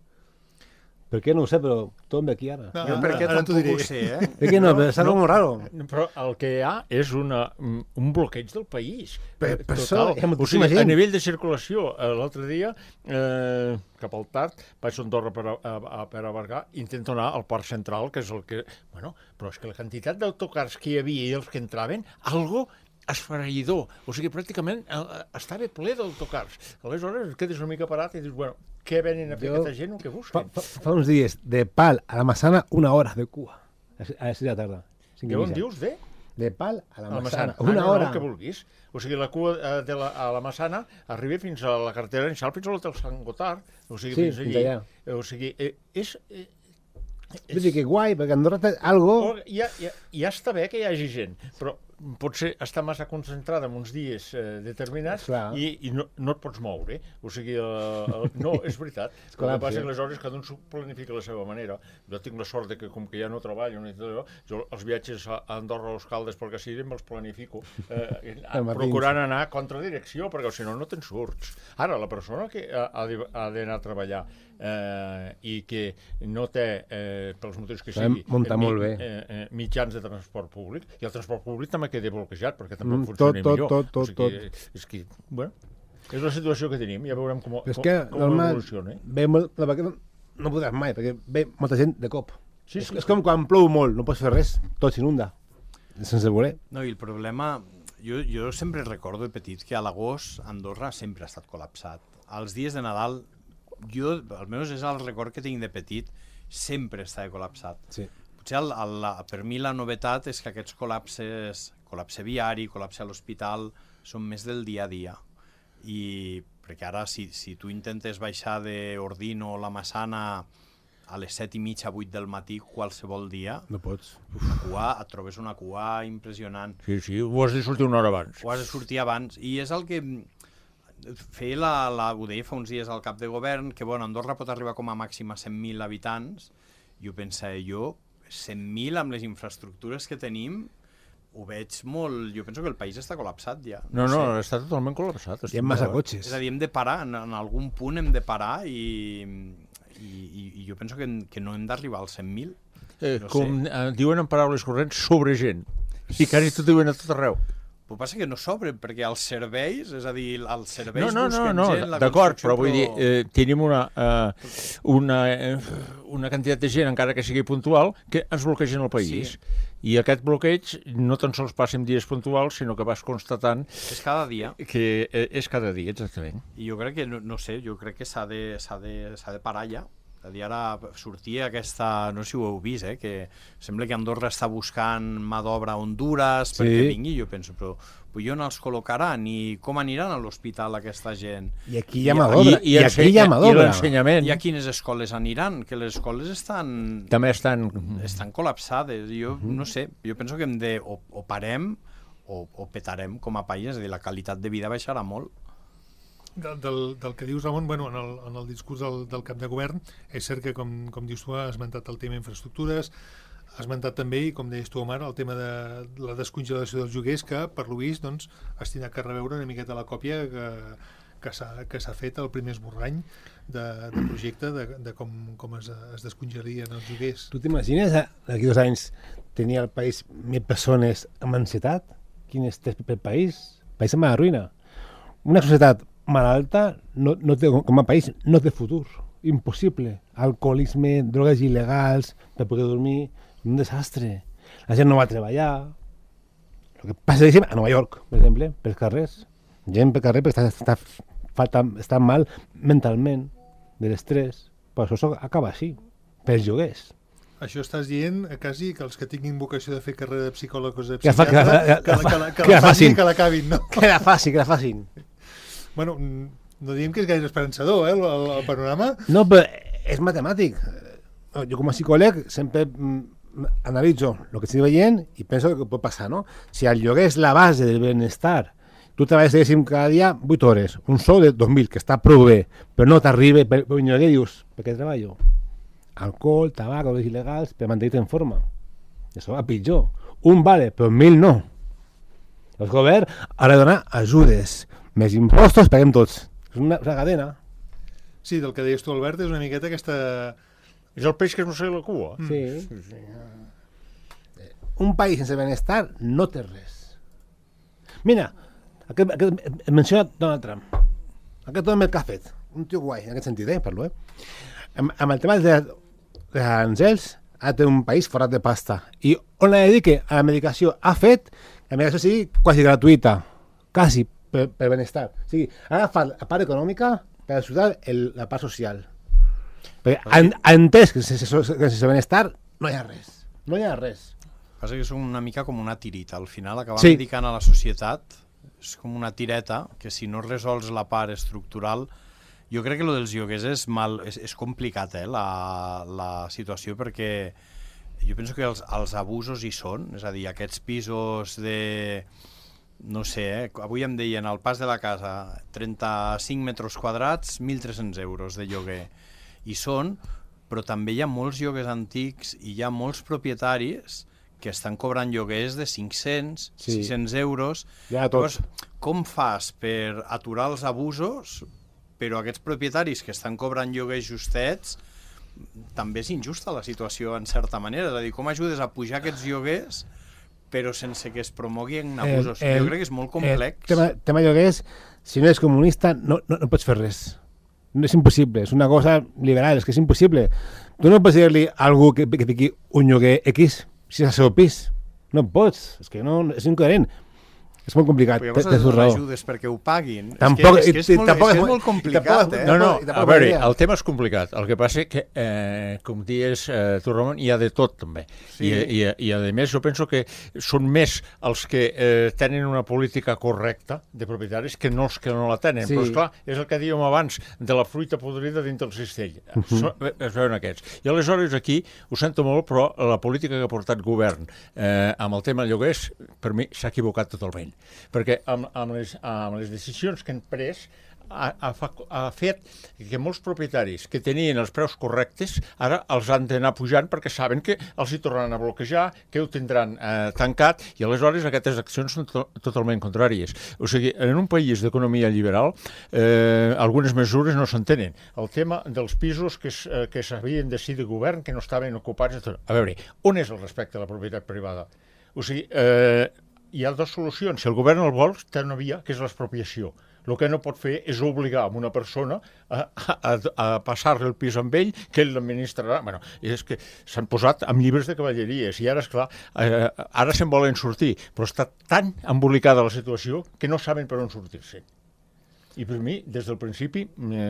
Per què no ho sé, però tothom ve aquí ara.
No, jo per què tampoc ho sé, eh?
Per què no? Però és algo molt raro.
Però el que hi ha és una, un bloqueig del país.
Per, per
Total.
això hi ha
O sigui,
moltíssima
a
gent.
nivell de circulació, eh, l'altre dia, eh, cap al tard, vaig a Andorra per, a, a, per a Bergà, intento anar al Parc Central, que és el que... Bueno, però és que la quantitat d'autocars que hi havia i els que entraven, algo esfereïdor. O sigui, pràcticament eh, estava ple d'autocars. Aleshores, et quedes una mica parat i dius, bueno, què venen a fer
Jo-
aquesta gent o què
Fa,
busquen?
fa, fa uns dies, de Pal a la Massana, una hora de cua. A les sis de la tarda. Cinc i
Què on
mitja.
dius de?
De Pal a la
A la
Massana.
Massana. Ah,
Una
no,
hora.
No, el que vulguis. O sigui, la cua eh, de la, a la Massana arriba fins a la carretera en Xal, fins a l'hotel Sant Gotard. O sigui,
Sí,
fins allí.
fins allà.
O sigui, eh, és... Eh,
Vull dir que guai, perquè Andorra té algo...
o, ja, ja, ja està bé que hi hagi gent, però potser està massa concentrada en uns dies eh, determinats
Clar.
i, i no, no et pots moure. O sigui, eh, eh, no, és veritat. El que
col·lapse.
passa és que aleshores cada un s'ho planifica a la seva manera. Jo tinc la sort de que com que ja no treballo, ni tot allò, jo els viatges a a Andorra o als Caldes pel que sigui me'ls planifico, eh,
El matí.
procurant anar contra direcció, perquè si no, no te'n surts. Ara, la persona que ha, ha de- ha d'anar a treballar eh, i que no té, eh, pels motius que
Sabem
sigui,
muntar
eh,
molt bé.
Eh, eh, mitjans de transport públic, i el transport públic també queda bloquejat, perquè també
Mm,
mm, funcioni
tot, tot,
millor.
tot, tot,
o sigui, és que, bueno, és la situació que tenim, ja veurem com,
Però és
com,
que,
com
normal,
evoluciona. Eh?
ve molt, la perquè no, no podràs mai, perquè ve molta gent de cop.
Sí,
és,
sí,
és com quan plou molt, no pots fer res, tot s'inunda, sense voler.
No, i el problema... Jo, jo sempre recordo de petit que a l'agost Andorra sempre ha estat col·lapsat. Els dies de Nadal, jo, almenys és el record que tinc de petit, sempre estava col·lapsat.
Sí.
Potser el, el, la, per mi la novetat és que aquests col·lapses, col·lapse viari, col·lapse a l'hospital, són més del dia a dia. I perquè ara, si, si tu intentes baixar d'Ordino o la Massana a les set i mitja, vuit del matí, qualsevol dia,
No pots.
una cua, et trobes una cua impressionant.
Sí, sí, ho has de sortir una hora abans.
O has de sortir abans. I és el que feia la, la, ho deia fa uns dies al cap de govern, que bueno, Andorra pot arribar com a màxim a cent mil habitants. Jo pensava, jo, cent mil amb les infraestructures que tenim, ho veig molt... Jo penso que el país està col·lapsat ja.
No, no,
sé.
està totalment col·lapsat.
Hi ha massa
d'acord.
cotxes.
És a dir, hem de parar, en, en algun punt hem de parar i, i, i, i jo penso que, que no hem d'arribar als cent mil.
Eh,
no
com eh, diuen en paraules corrents, sobre gent. I quasi t'ho diuen a tot arreu.
El que passa que no sobren, perquè els serveis, és a dir, els serveis
No, no, no,
busquen
no,
gent, la
d'acord,
construcció,
però vull dir, eh, tenim una, eh, una, eh, una quantitat de gent, encara que sigui puntual, que ens bloquegen el país.
Sí.
I aquest bloqueig no tan sols passa en dies puntuals, sinó que vas constatant
És cada dia.
que eh, és cada dia, exactament.
I jo crec que, no, no sé, jo crec que s'ha de, s'ha de, s'ha de parar ja. És a dir, ara sortia aquesta, no sé si ho heu vist, eh, que sembla que Andorra està buscant mà d'obra a Honduras perquè
Sí.
vingui. Jo penso, però, però on els col·locaran i com aniran a l'hospital aquesta gent?
I aquí hi ha
I-
mà d'obra. I,
el
aquí hi ha mà
I
d'obra.
l'ensenyament
I a quines escoles aniran? Que les escoles estan,
també estan...
estan col·lapsades. Jo no sé, jo penso que hem de, o, o parem o, o petarem com a país, és a dir, la qualitat de vida baixarà molt.
Del, del, del que dius, Ramon, bueno, en, el, en el discurs del, del cap de govern, és cert que, com, com dius tu, ha esmentat el tema infraestructures, ha esmentat també, i com deies tu, Omar, el tema de la descongelació dels lloguers, que, per lo vist, doncs, has tingut que reveure una miqueta la còpia que, que s'ha que s'ha fet el primer esborrany de, de projecte de, de com, com es, es descongelarien els lloguers.
Tu t'imagines, eh, d'aquí dos anys, tenir al país mil persones amb ansietat? Quin és el per país? El país amb la ruïna. Una societat malalta no, no té, com a país no té futur. Impossible. Alcoholisme, drogues il·legals, per poder dormir, un desastre. La gent no va treballar. El que passa diguéssim, a Nova York, per exemple, pels carrers. Gent per carrer perquè està, està, falta, està mal mentalment, de l'estrès. Però això acaba així, pels lloguers.
Això estàs dient, eh, quasi, que els que tinguin vocació de fer carrera de psicòleg o de
Que la fa- que la-
psiquiatre,
que la-
que la- que la- que
que la
la facin
facin.
i que l'acabin, no?
Que la facin, que la facin.
Bueno, no diem que és gaire esperançador, eh, el, el panorama.
No, però és matemàtic. jo com a psicòleg sempre mm, analitzo el que estic veient i penso que pot passar, no? Si el lloguer és la base del benestar, tu treballes, diguéssim, cada dia vuit hores, un sou de dos mil, que està prou bé, però no t'arriba per, per un lloguer, dius, per què treballo? Alcohol, tabac, drogues il·legals, per mantenir-te en forma. Això va pitjor. Un vale, però mil no. El govern ha de donar ajudes, més impostos, paguem tots. És una, una cadena.
Sí, del que deies tu, Albert, és una miqueta aquesta...
És el peix que es mossega la cua.
Mm. Sí. sí, sí. Un país sense benestar no té res. Mira, aquest, aquest, em menciona Donald Trump. Aquest home que ha fet. Un tio guai, en aquest sentit, eh? Parlo, eh? Amb, amb el tema de, de Àngels, ha de un país forat de pasta. I on la dedique a la medicació ha fet que la medicació sigui quasi gratuïta. Quasi, per, per benestar. O sigui, ha agafat la part econòmica per ajudar el, la part social. Perquè ha, ha entès que sense, sense benestar no hi ha res. No hi ha res.
Passa que és una mica com una tirita. Al final acabem
Sí.
dedicant a la societat, és com una tireta, que si no resols la part estructural... Jo crec que lo dels lloguers és, mal, és, és complicat, eh, la, la situació, perquè jo penso que els, els abusos hi són, és a dir, aquests pisos de... No sé, eh, avui em deien al pas de la casa trenta-cinc metres quadrats, mil tres-cents euros de lloguer. I són, però també hi ha molts lloguers antics i hi ha molts propietaris que estan cobrant lloguers de cinc-cents,
Sí.
sis-cents euros.
Ja tot.
Llavors, com fas per aturar els abusos, però aquests propietaris que estan cobrant lloguers justets, també és injusta la situació en certa manera. És a dir, com ajudes a pujar aquests lloguers però sense que es promoguin abusos?
El- el-
jo crec que és molt complex.
El tema, tema lloguers, si no ets comunista, no, no, no pots fer res. No és impossible, és una cosa liberal, és que és impossible. Tu no pots dir-li a algú que, que fiqui un lloguer X si és el seu pis. No pots, és que no, és incoherent. És molt complicat,
Però
té
llavors
té
has de
tu
donar
raó.
ajudes perquè ho paguin.
Tampoc-
és que, és, que és,
i-
molt,
tampoc
és,
és
que és
molt-
molt complicat,
tampoc-
eh?
No, no,
I tampoc
a veure,
idea.
el tema és complicat. El que passa és que, eh, com dius, eh, tu, Ramon, hi ha de tot, també.
Sí.
I, i, I, a més, jo penso que són més els que eh, tenen una política correcta de propietaris que no els que no la tenen.
Sí.
Però, esclar, és el que dèiem abans, de la fruita podrida dintre el cistell. Uh -huh. so, es veuen aquests. I aleshores aquí, ho sento molt, però la política que ha portat govern eh, amb el tema lloguers, per mi, s'ha equivocat totalment. Perquè amb, amb, les, amb les decisions que han pres ha, ha, fa, ha fet que molts propietaris que tenien els preus correctes ara els han d'anar pujant perquè saben que els hi tornaran a bloquejar, que ho tindran eh, tancat, i aleshores aquestes accions són to totalment contràries. O sigui, en un país d'economia liberal eh, algunes mesures no s'entenen. El tema dels pisos que, s- eh, que s'havien decidit de govern que no estaven ocupats... A veure, on és el respecte a la propietat privada? O sigui, eh, hi ha dues solucions. Si el govern el vol, té una via, que és l'expropiació. El que no pot fer és obligar a una persona a, a, a passar-li el pis amb ell, que ell l'administrarà. Bueno, és que s'han posat amb llibres de cavalleries i ara, esclar, eh, ara se'n volen sortir, però està tan embolicada la situació que no saben per on sortir-se. I per mi, des del principi...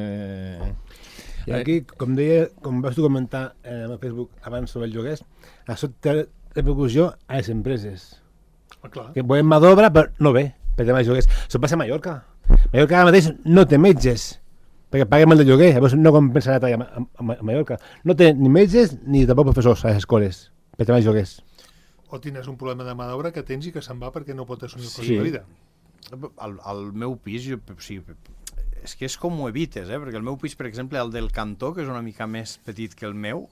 Eh,
I aquí, com deia, com vas tu comentar eh, en el Facebook abans sobre els lloguers, això té repercussió a les empreses.
Ah, clar.
Que volen mà d'obra, però no ve, per tema de lloguers. Això passa a Mallorca. Mallorca ara mateix no té metges, perquè paguem el de lloguer, llavors no compensarà treballar a, a, a Mallorca. No té ni metges ni tampoc professors a les escoles, per tema de lloguers.
O tens un problema de mà d'obra que tens i que se'n va perquè no pot assumir el cost
Sí.
de la vida.
Al, al meu pis, jo, o sigui, és que és com ho evites, eh? Perquè el meu pis, per exemple, el del cantó, que és una mica més petit que el meu,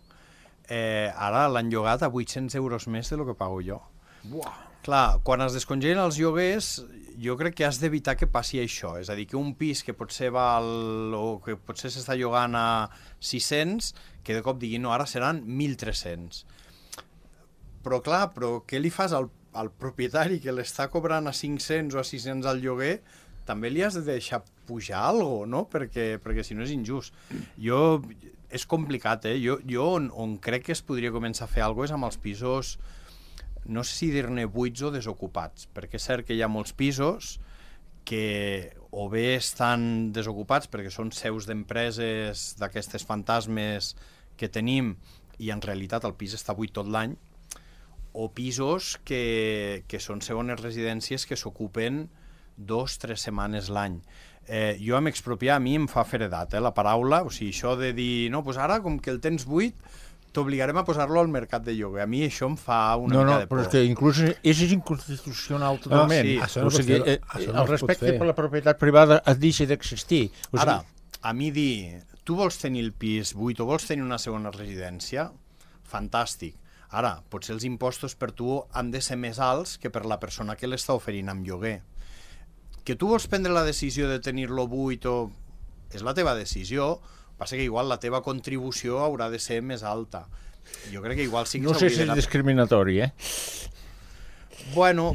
eh, ara l'han llogat a vuit-cents euros més de lo que pago jo.
Buah.
Clar, quan es descongelen els lloguers, jo crec que has d'evitar que passi això. És a dir, que un pis que potser val o que potser s'està llogant a sis-cents, que de cop digui, no, ara seran mil tres-cents. Però clar, però què li fas al, al propietari que l'està cobrant a cinc-cents o a sis-cents al lloguer? També li has de deixar pujar alguna cosa, no? Perquè, perquè si no és injust. Jo, és complicat, eh? Jo, jo on, on crec que es podria començar a fer alguna cosa és amb els pisos, no sé si dir-ne buits o desocupats, perquè és cert que hi ha molts pisos que o bé estan desocupats perquè són seus d'empreses d'aquestes fantasmes que tenim i en realitat el pis està buit tot l'any, o pisos que, que són segones residències que s'ocupen dos, tres setmanes l'any. Eh, jo amb expropiar a mi em fa feredat, eh, la paraula, o sigui, això de dir, no, doncs ara com que el tens buit, t'obligarem a posar-lo al mercat de lloguer. A mi això em fa una
no,
mica
no,
de por.
però és que inclús és inconstitucional totalment.
sí.
Això no
O sigui,
pot fer,
eh,
això no
el
es pot
respecte
fer.
per la propietat privada es deixa d'existir. O sigui,
Ara, a mi dir, tu vols tenir el pis buit o vols tenir una segona residència, fantàstic. Ara, potser els impostos per tu han de ser més alts que per la persona que l'està oferint amb lloguer. Que tu vols prendre la decisió de tenir-lo buit o... és la teva decisió, passa que igual la teva contribució haurà de ser més alta. Jo crec que igual sí que
no sé si és
d'anar-
discriminatori, eh?
Bueno,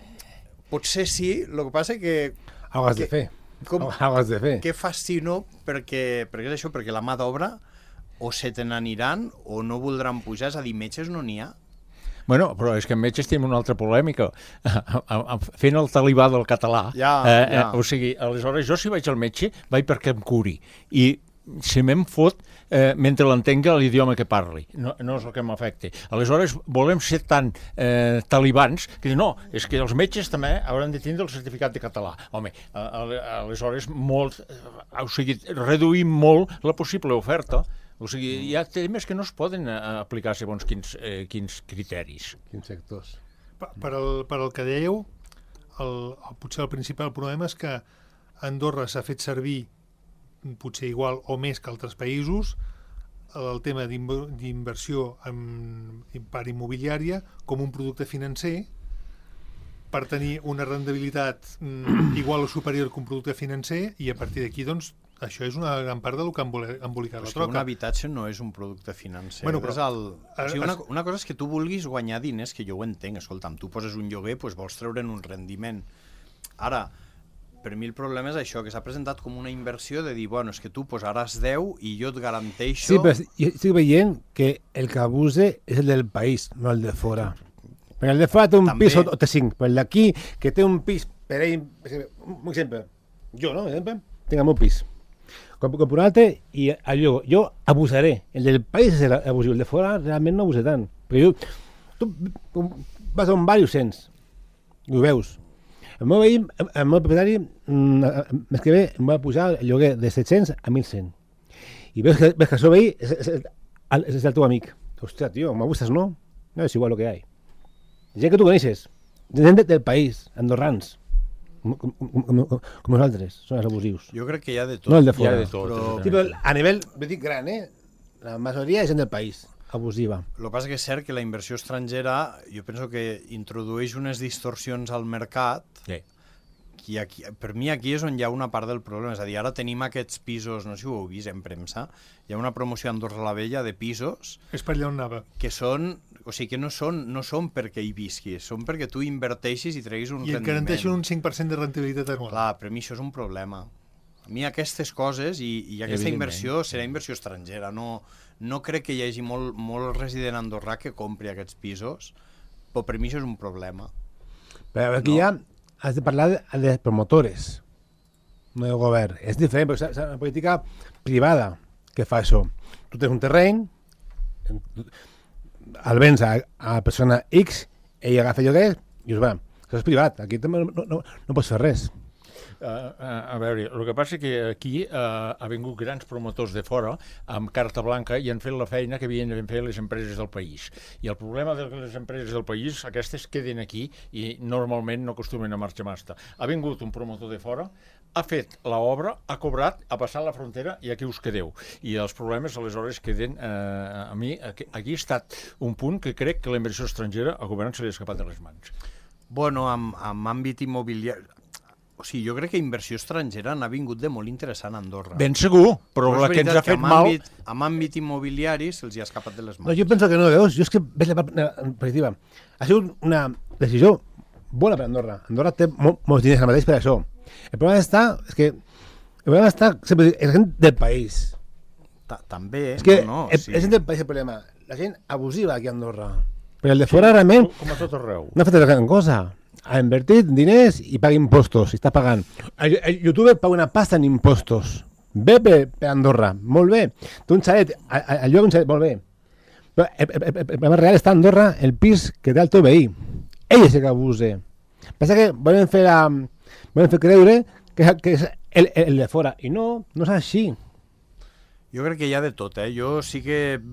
potser sí, el que passa que...
Algo has de
que-
fer.
Com,
Algo has de fer.
què fas si no? Perquè, perquè és això, perquè la mà d'obra o se te n'aniran o no voldran pujar, és a dir, metges no n'hi ha.
Bueno, però és que en metges tenim una altra polèmica. Fent el talibà del català.
Ja,
eh,
ja.
Eh, o sigui, aleshores, jo si vaig al metge, vaig perquè em curi. I si me'n fot eh, mentre l'entenga l'idioma que parli. No, no és el que m'afecta. Aleshores, volem ser tan eh, talibans que diuen, no, és que els metges també hauran de tindre el certificat de català. Home, a, a, aleshores, molt, eh, o sigui, reduïm molt la possible oferta. O sigui, hi ha temes que no es poden eh, aplicar segons quins, eh, quins criteris.
Quins sectors?
Per, per, el, per el que dèieu, el, el, potser el principal problema és que Andorra s'ha fet servir potser igual o més que altres països el tema d'inver- d'inversió en, en part immobiliària com un producte financer per tenir una rendibilitat mm, igual o superior que un producte financer i a partir d'aquí, doncs, això és una gran part del que ha emboli- ha embolicat
Però
la
és que un
troca.
habitatge no és un producte financer.
Bueno, però-
és el... o sigui, una,
es-
una cosa és que tu vulguis guanyar diners, que jo ho entenc, escolta'm, tu poses un lloguer, doncs vols treure'n un rendiment. Ara, per mi el problema és això, que s'ha presentat com una inversió de dir, bueno, és que tu posaràs deu i jo et garanteixo...
Sí, però jo estic veient que el que abuse és el del país, no el de fora. Perquè el de fora té un
També.
pis o, o té cinc, però el d'aquí, que té un pis per ell, per exemple, un exemple, jo, no, per exemple, tinc el meu pis. Com, com un altre, i allò, jo abusaré. El del país és abusiu, el de fora realment no abusa tant. Perquè jo, tu vas a un bar i ho sents, i ho veus. El meu veí, el meu propietari, mm, més que bé, em va pujar el lloguer de set-cents a mil cent. I veus que, ves que el seu veí és, és, és, és el teu amic. Hòstia, tio, m'abustes, no? No, és igual lo que hi ha. Gent que tu coneixes, gent del país, andorrans, com, com, com, com, com nosaltres, són els abusius.
Jo crec que hi ha de tot.
No el de
Hi ha
fora.
de tot.
Però-
Sí, però a nivell, vull dir, gran, eh? La majoria és gent del país, abusiva.
El que passa que és cert que la inversió estrangera, jo penso que introdueix unes distorsions al mercat
Sí.
i aquí, per mi aquí és on hi ha una part del problema. És a dir, ara tenim aquests pisos, no sé si ho heu vist en premsa, hi ha una promoció a Andorra la Vella de pisos
És per allà on anava.
que són, o sigui, que no són, no són perquè hi visquis, són perquè tu inverteixis i treguis un
I et
rendiment.
garanteixen un cinc per cent de rendibilitat anual.
Clar, per mi això és un problema. A mi aquestes coses i, i aquesta
Evidentment.
inversió serà inversió estrangera. No, no crec que hi hagi molt, molt resident andorrà que compri aquests pisos, però per mi això és un problema.
Però aquí
No.
ja has de parlar de, de promotores, no del govern. És diferent, però és una política privada que fa això. Tu tens un terreny, el vens a, a la persona X, ell agafa lloguer i us va. Això és privat, aquí també no, no, no pots fer res.
Uh, uh, a veure, el que passa que aquí uh, ha vingut grans promotors de fora amb carta blanca i han fet la feina que havien de fer les empreses del país. I el problema de les empreses del país, aquestes queden aquí i normalment no acostumen a marxar massa. Ha vingut un promotor de fora, ha fet l'obra, ha cobrat, ha passat la frontera i aquí us quedeu. I els problemes aleshores queden... Uh, a mi, aquí, aquí ha estat un punt que crec que la inversió estrangera al govern se li ha escapat de les mans.
Bueno, amb, amb àmbit immobiliari... O sigui, jo crec que inversió estrangera n'ha vingut de molt interessant a Andorra.
Ben segur, però
és
la que ens ha
veritat
fet
amb
mal...
Àmbit, amb àmbit immobiliari se'ls hi ha escapat de les mans.
No, jo penso que no, veus? Jo és que veig la part positiva. Ha sigut una decisió bona per Andorra. Andorra té mol, molts diners al mateix per això. El problema està, és que el problema està, sempre dic, és la gent del país.
Ta També,
És que
no, no,
és,
sí.
és gent del país el problema. La gent abusiva aquí a Andorra. Perquè el de fora realment
Com a tot arreu.
no ha fet gran cosa. Ha invertit diners i paga impostos, i està pagant. El, el youtuber paga una pasta en impostos. Bé per, per Andorra, molt bé. Té un xalet, al lloc un xalet, molt bé. Però el, el, el, el problema real està a Andorra, el pis que té el teu veí. Ell és el que abuse. Passa que volen fer, la, volen fer creure que, que és el, el de fora. I no, no és així.
Jo crec que hi ha de tot, eh? Jo sí que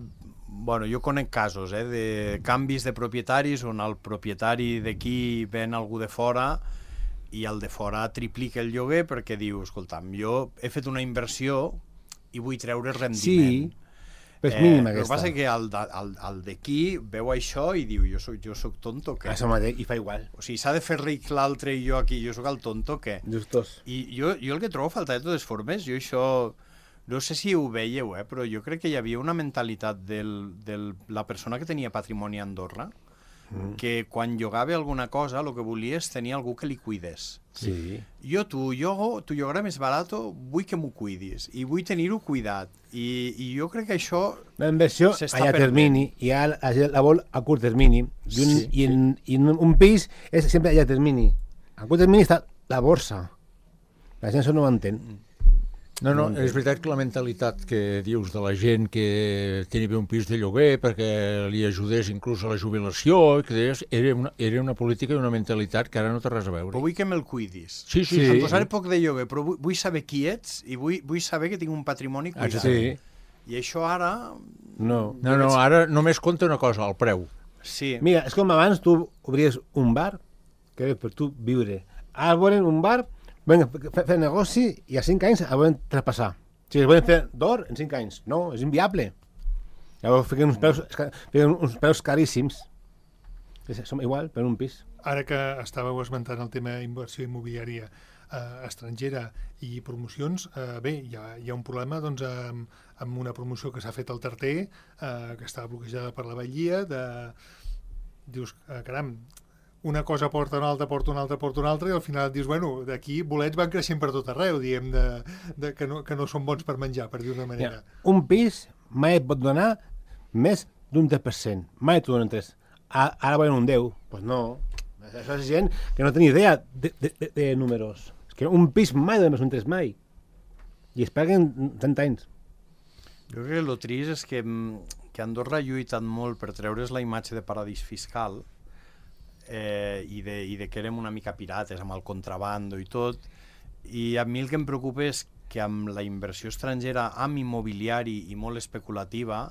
bueno, jo conec casos eh, de canvis de propietaris on el propietari d'aquí ven algú de fora i el de fora triplica el lloguer perquè diu, escolta'm, jo he fet una inversió i vull treure rendiment.
Sí, però és mínim
eh,
aquesta.
El que passa és que el, el, el d'aquí veu això i diu, jo soc, jo soc tonto, què?
Això mateix, i fa igual.
O sigui, s'ha de fer ric l'altre i jo aquí, jo sóc el tonto, què?
Justos.
I jo, jo el que trobo a faltar de totes formes, jo això, no sé si ho veieu, eh, però jo crec que hi havia una mentalitat de la persona que tenia patrimoni a Andorra, mm. que quan llogava alguna cosa, el que volia és tenir algú que li cuidés.
Sí.
Jo t'ho llogo, t'ho llogaré més barat, vull que m'ho cuidis, i vull tenir-ho cuidat. I, I jo crec que això
la inversió a llarg termini i a la gent la vol a curt termini. I un, sí, i en, sí. I un pis és sempre a llarg termini. A curt termini està la borsa. La gent això no ho entén.
No, no, és veritat que la mentalitat que dius de la gent que tenia un pis de lloguer perquè li ajudés inclús a la jubilació, que deies, era, una, era una política i una mentalitat que ara no té res a veure.
Però vull que me'l cuidis.
Sí, sí, sí.
Em posaré poc de lloguer, però vull, vull saber qui ets i vull, vull saber que tinc un patrimoni cuidat.
Sí.
I això ara...
No, no, no, ara només compta una cosa, el preu.
Sí.
Mira, és com abans tu obries un bar que per tu viure. Ara volen un bar... Vinga, fer, fer negoci i a cinc anys el volen traspassar. Si es volen fer d'or en cinc anys. No, és inviable. Llavors fiquen uns preus, fiquen uns preus caríssims. Som igual per un pis.
Ara que estàveu esmentant el tema inversió immobiliària eh, estrangera i promocions, eh, bé, hi ha, hi ha un problema doncs, amb, amb una promoció que s'ha fet al Tarter, eh, que està bloquejada per la Batllia, de... dius, eh, caram, una cosa porta una altra, porta una altra, porta una altra, i al final et dius, bueno, d'aquí bolets van creixent per tot arreu, diguem, de, de, que, no, que no són bons per menjar, per dir-ho d'una manera.
Ja, un pis mai et pot donar més d'un tres per cent. Mai t'ho donen tres. A, ara volen un deu. Doncs pues no. Això és gent que no tenia idea de, de, de, de números. És que un pis mai dona més un tres, mai. I es paguen trenta anys.
Jo crec que el trist és que, que Andorra ha lluitat molt per treure's la imatge de paradís fiscal, Eh, i, de, i de que érem una mica pirates amb el contrabando i tot, i a mi el que em preocupa és que amb la inversió estrangera amb immobiliari i molt especulativa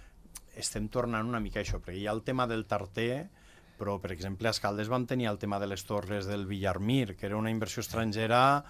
estem tornant una mica a això, perquè hi ha el tema del Tarter, però per exemple a Escaldes vam tenir el tema de les torres del Villarmir, que era una inversió estrangera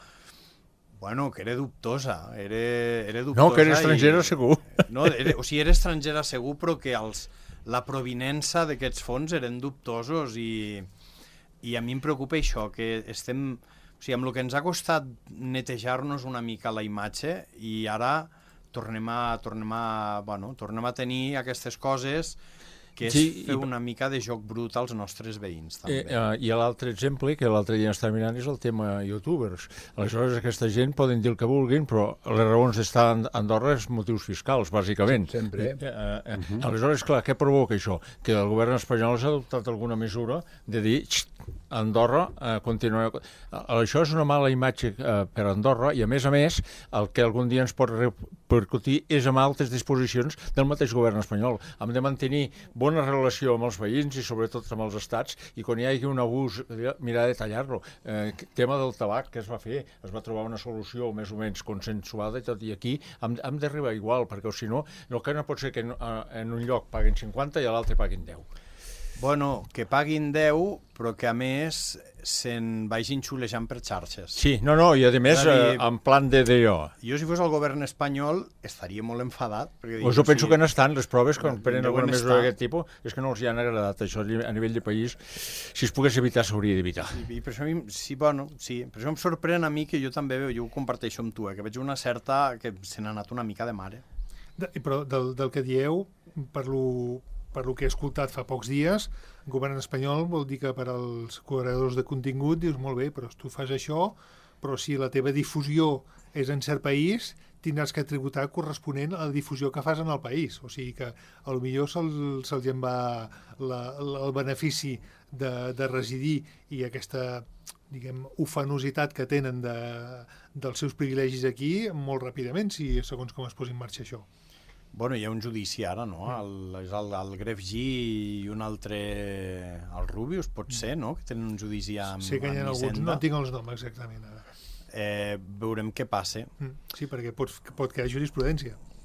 bueno, que era dubtosa, era, era dubtosa.
No, que era estrangera i, segur.
No, era, o sigui, era estrangera segur, però que els la provinença d'aquests fons eren dubtosos i, i a mi em preocupa això, que estem... O sigui, amb el que ens ha costat netejar-nos una mica la imatge i ara tornem a, tornem a, bueno, tornem a tenir aquestes coses que és
sí,
fer
i...
una mica de joc brut als nostres veïns. També.
Eh, eh, I l'altre exemple, que l'altre dia estava mirant, és el tema youtubers. Aleshores, aquesta gent poden dir el que vulguin, però les raons d'estar a Andorra és motius fiscals, bàsicament.
Sí, sempre.
Eh, eh, eh, uh -huh. Aleshores, clar, què provoca això? Que el govern espanyol s'ha adoptat alguna mesura de dir... Andorra eh, continua... Això és una mala imatge eh, per Andorra i, a més a més, el que algun dia ens pot repercutir és amb altres disposicions del mateix govern espanyol. Hem de mantenir bona relació amb els veïns i sobretot amb els estats, i quan hi hagi un abús, mirar de tallar-lo. Eh, tema del tabac que es va fer, es va trobar una solució més o menys consensuada i tot, i aquí hem, hem d'arribar igual, perquè si no, el que no pot ser que en, en un lloc paguen cinquanta i a l'altre paguen deu.
Bueno, que paguin deu, però que a més se'n vagin xulejant per xarxes.
Sí, no, no, i a més dir, eh, en plan de d'allò.
Jo, si fos el govern espanyol, estaria molt enfadat.
Perquè dic, jo penso sí, que n'estan, les proves, quan prenen alguna mesura d'aquest tipus, és que no els hi han agradat això a nivell de país. Si es pogués evitar, s'hauria d'evitar.
I, I per això, mi, sí, bueno, sí, per això em sorprèn a mi que jo també veu, jo ho comparteixo amb tu, eh, que veig una certa, que se n'ha anat una mica de mare.
De, però del, del que dieu, per lo... per lo que he escoltat fa pocs dies, el govern espanyol vol dir que per als creadors de contingut dius, molt bé, però tu fas això, però si la teva difusió és en cert país, tindràs que tributar corresponent a la difusió que fas en el país. O sigui que potser se'ls se en va la, la, el benefici de, de residir i aquesta, diguem, ufanositat que tenen de, dels seus privilegis aquí molt ràpidament, si segons com es posi en marxa això.
Bueno, hi ha un judici ara, no? El, és el, el Gref G i un altre... El Rubius, pot ser, no? Que tenen un judici amb,
sí, que hi ha alguns, no tinc els noms exactament ara.
Eh, veurem què passa.
Sí, perquè pot, pot quedar jurisprudència.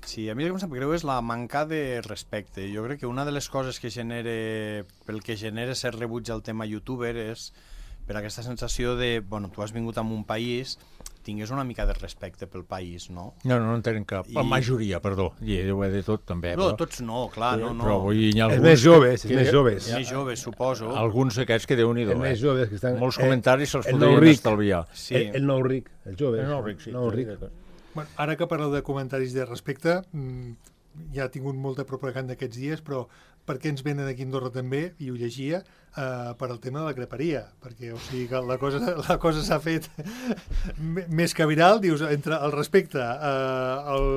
Sí, a mi el que em sap greu és la manca de respecte. Jo crec que una de les coses que genera, pel que genera ser rebuig al tema youtuber és per aquesta sensació de, bueno, tu has vingut a un país, tingués una mica de respecte pel país, no?
No, no, no en tenen cap.
I...
La majoria, perdó. I ho he de tot, també.
No,
però...
tots no, clar, no, no.
Però vull dir, hi ha
Els
alguns...
més joves,
que...
els més joves.
Més joves, suposo.
Alguns d'aquests que Déu-n'hi-do,
Els
eh?
més joves que estan...
Molts comentaris se'ls
el
podrien
nou ric.
estalviar.
Sí.
El, el nou ric, el jove.
El nou ric, sí.
Nou ric.
Bueno, ara que parleu de comentaris de respecte, mmm, ja ha tingut molta propaganda aquests dies, però per què ens venen aquí a Andorra també, i ho llegia, eh, per al tema de la creperia, perquè o sigui que la cosa, la cosa s'ha fet més que viral, dius, entre el respecte, eh, el,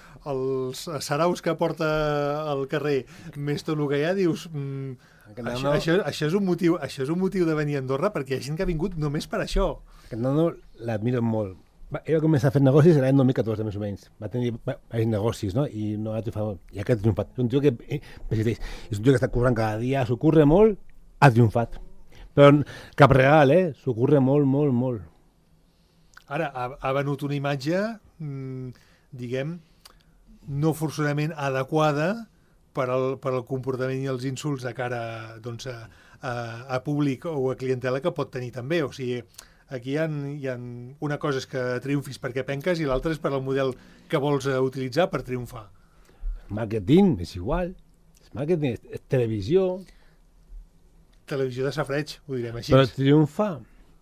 els saraus que porta al carrer, més tot el que hi ha, dius... Mm,
Aquest
això,
nano-
això, això, és un motiu, això és un motiu de venir a Andorra, perquè hi ha gent que ha vingut només per això.
Aquest nano l'admiro molt. Va, ell va començar a fer negocis l'any dos mil catorze, més o menys. Va tenir varis negocis, no? I no ha triomfat molt. I aquest ha triomfat. És un tio que eh, persisteix. És un tio que està currant cada dia, s'ho curra molt, ha triomfat. Però cap regal, eh? S'ho curra molt, molt, molt.
Ara, ha, ha venut una imatge, mmm, diguem, no forçosament adequada per al, per al comportament i els insults de cara doncs, a, a, a públic o a clientela que pot tenir també. O sigui, aquí hi ha, hi ha una cosa és que triomfis perquè penques i l'altra és per al model que vols uh, utilitzar per triomfar.
Màrqueting, és igual. És màrqueting, és, és televisió.
Televisió de safreig, ho direm així.
Però triomfa.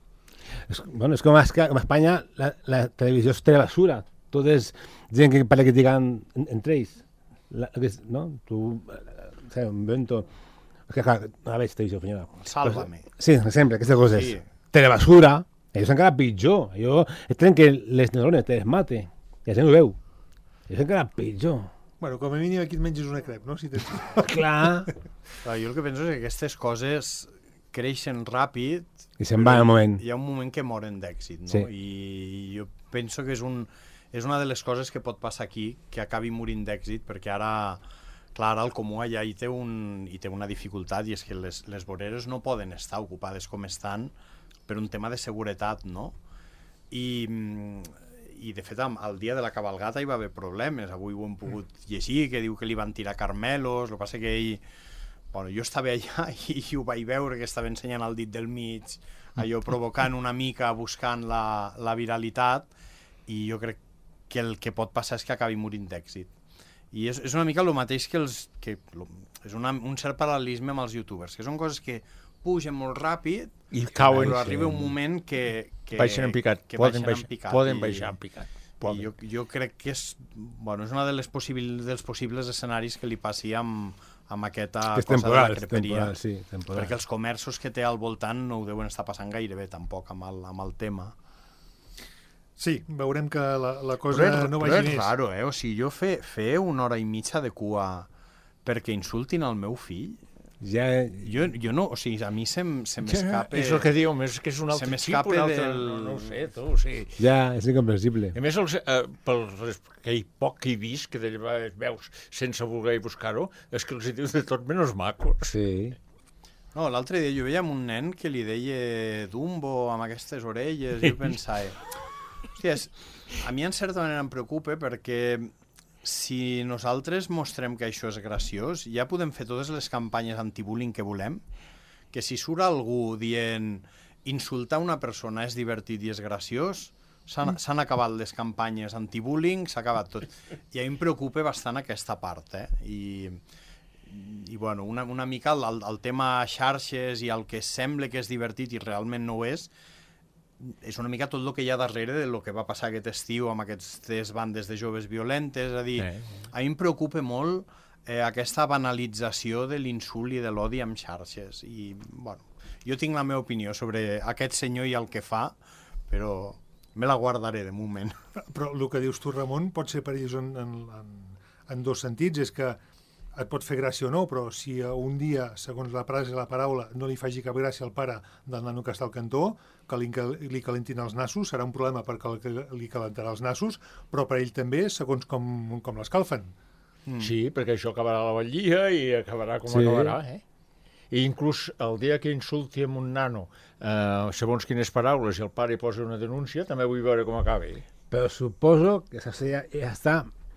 És, bueno, és com a, Esca- com a Espanya, la, la televisió és telebasura. Tot és gent que parla criticant en, entre ells. La, que és, no? Tu, no sé, invento... És que, clar, no veig televisió, senyora.
Sálvame.
Sí, sempre, aquestes coses.
Sí.
Telebasura, allò és encara pitjor. Allò es trenquen les neurones, te les mate. I la gent ho veu. Allò és encara pitjor.
Bueno, com a mínim aquí et menges una crep, no? Si tens...
Clar.
Clar, jo el que penso és que aquestes coses creixen ràpid
I se'n va en el moment.
hi ha un moment que moren d'èxit, no?
Sí.
I jo penso que és, un, és una de les coses que pot passar aquí, que acabi morint d'èxit, perquè ara, clar, ara el comú allà hi té, un, hi té una dificultat, i és que les, les voreres no poden estar ocupades com estan per un tema de seguretat, no? I, i de fet, al dia de la cabalgata hi va haver problemes, avui ho hem pogut llegir, que diu que li van tirar carmelos, el que passa que ell... Bueno, jo estava allà i, i ho vaig veure, que estava ensenyant el dit del mig, allò provocant una mica, buscant la, la viralitat, i jo crec que el que pot passar és que acabi morint d'èxit. I és, és una mica el mateix que els... Que, lo, és una, un cert paral·lelisme amb els youtubers, que són coses que pugen molt ràpid
I cauen.
però arriba un moment que, que
Baixen en picat.
que
Poden
baixen
baixar,
en picat
poden
i-
baixar en picat.
i
Poden.
jo, jo crec que és, bueno, és una de les possibil, dels possibles escenaris que li passi amb, amb aquesta
Que és
cosa
temporal,
de la
és
creperia,
temporal, sí, temporal.
perquè els comerços que té al voltant no ho deuen estar passant gaire bé tampoc amb el, amb el tema.
Sí, veurem que la, la cosa
Però és,
no
però
vagi
és
més.
raro, eh? O sigui, jo fer, fer una hora i mitja de cua perquè insultin el meu fill,
Ja,
jo, jo no, o sigui, a mi se, m- se m'escapa...
És el que diu, més que és un
se
altre xip,
m'escapa
un altre...
del-
No, no ho sé, tu, o sigui...
ja, és incomprensible.
A més, els, eh, pel res- que hi poc que he vist, que d'allà veus sense voler buscar-ho, és que els hi dius de tot menys macos.
Sí.
No, l'altre dia jo veia amb un nen que li deia Dumbo amb aquestes orelles, i jo pensava... Hòstia, és, a mi en certa manera em preocupa perquè si nosaltres mostrem que això és graciós, ja podem fer totes les campanyes anti-bullying que volem, que si surt algú dient insultar una persona és divertit i és graciós, s'han s'han acabat les campanyes anti-bullying, s'ha acabat tot. I a mi em preocupa bastant aquesta part, eh? I, i bueno, una, una mica el, el tema xarxes i el que sembla que és divertit i realment no ho és, és una mica tot el que hi ha darrere de lo que va passar aquest estiu amb aquestes bandes de joves violentes, és a dir,
Eh.
a mi em preocupa molt eh, aquesta banalització de l'insult i de l'odi amb xarxes, i bueno, jo tinc la meva opinió sobre aquest senyor i el que fa, però me la guardaré de moment.
Però el que dius tu, Ramon, pot ser perillós en, en, en, en dos sentits. És que et pot fer gràcia o no, però si un dia, segons la frase i la paraula, no li faci cap gràcia al pare del nano que està al cantó, que li, li calentin els nassos, serà un problema perquè li calentarà els nassos, però per ell també, segons com, com l'escalfen.
Mm. Sí, perquè això acabarà la batllia i acabarà com
Sí.
acabarà, eh? I inclús el dia que insulti amb un nano, eh, segons quines paraules, i el pare hi posa una denúncia, també vull veure com acaba.
Però suposo que això ja, ja està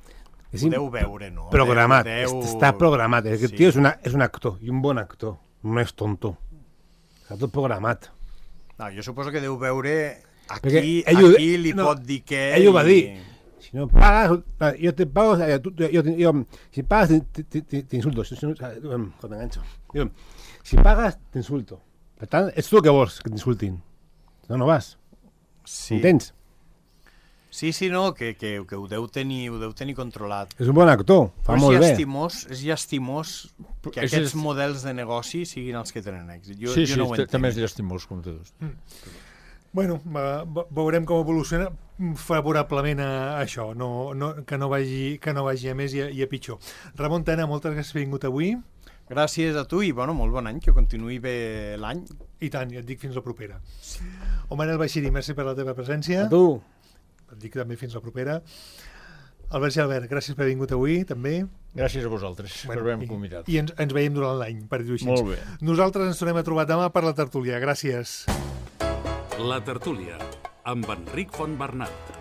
És
Podeu veure, no?
Programat,
Podeu...
està programat. Aquest
Sí.
tio és, una, és un actor, i un bon actor, no és tonto. Està tot programat.
No, jo suposo que deu veure
Perquè
aquí,
ell ho-
aquí li
no,
pot dir què...
Ell ho va
i-
dir. Si no pagas, yo te pago, yo, yo, yo, si pagas te, te, te, te insulto. Si no, quan t'enganxo. Diu, si pagas, t'insulto. Per tant, ets tu el que vols que t'insultin. No, no vas.
Sí.
Entens?
Sí, sí, no, que, que, que ho, deu tenir, ho deu tenir controlat.
És un bon actor, fa
Però
molt
és
bé.
llastimós, és llastimós que
És
aquests
llast-
models de negoci siguin els que tenen èxit. Jo,
Sí,
jo
sí,
no ho
t-
entenc.
també és llastimós, com tu dius.
Bueno, va- va- veurem com evoluciona favorablement a això, no, no, que, no vagi, que no vagi a més i a, i a pitjor. Ramon Tena, moltes gràcies per haver vingut avui.
Gràcies a tu i bueno, molt bon any, que continuï bé l'any.
I tant, i et dic fins la propera. O Manel Baixiri, merci per la teva presència.
A tu.
Et dic també fins la propera. Albert Gelbert, gràcies per haver vingut avui, també.
Gràcies a vosaltres per haver-me convidat.
I ens, ens veiem durant l'any, per dir-ho així.
Molt bé.
Nosaltres ens tornem a trobar demà per la tertúlia. Gràcies.
La tertúlia, amb Enric Fontbernat.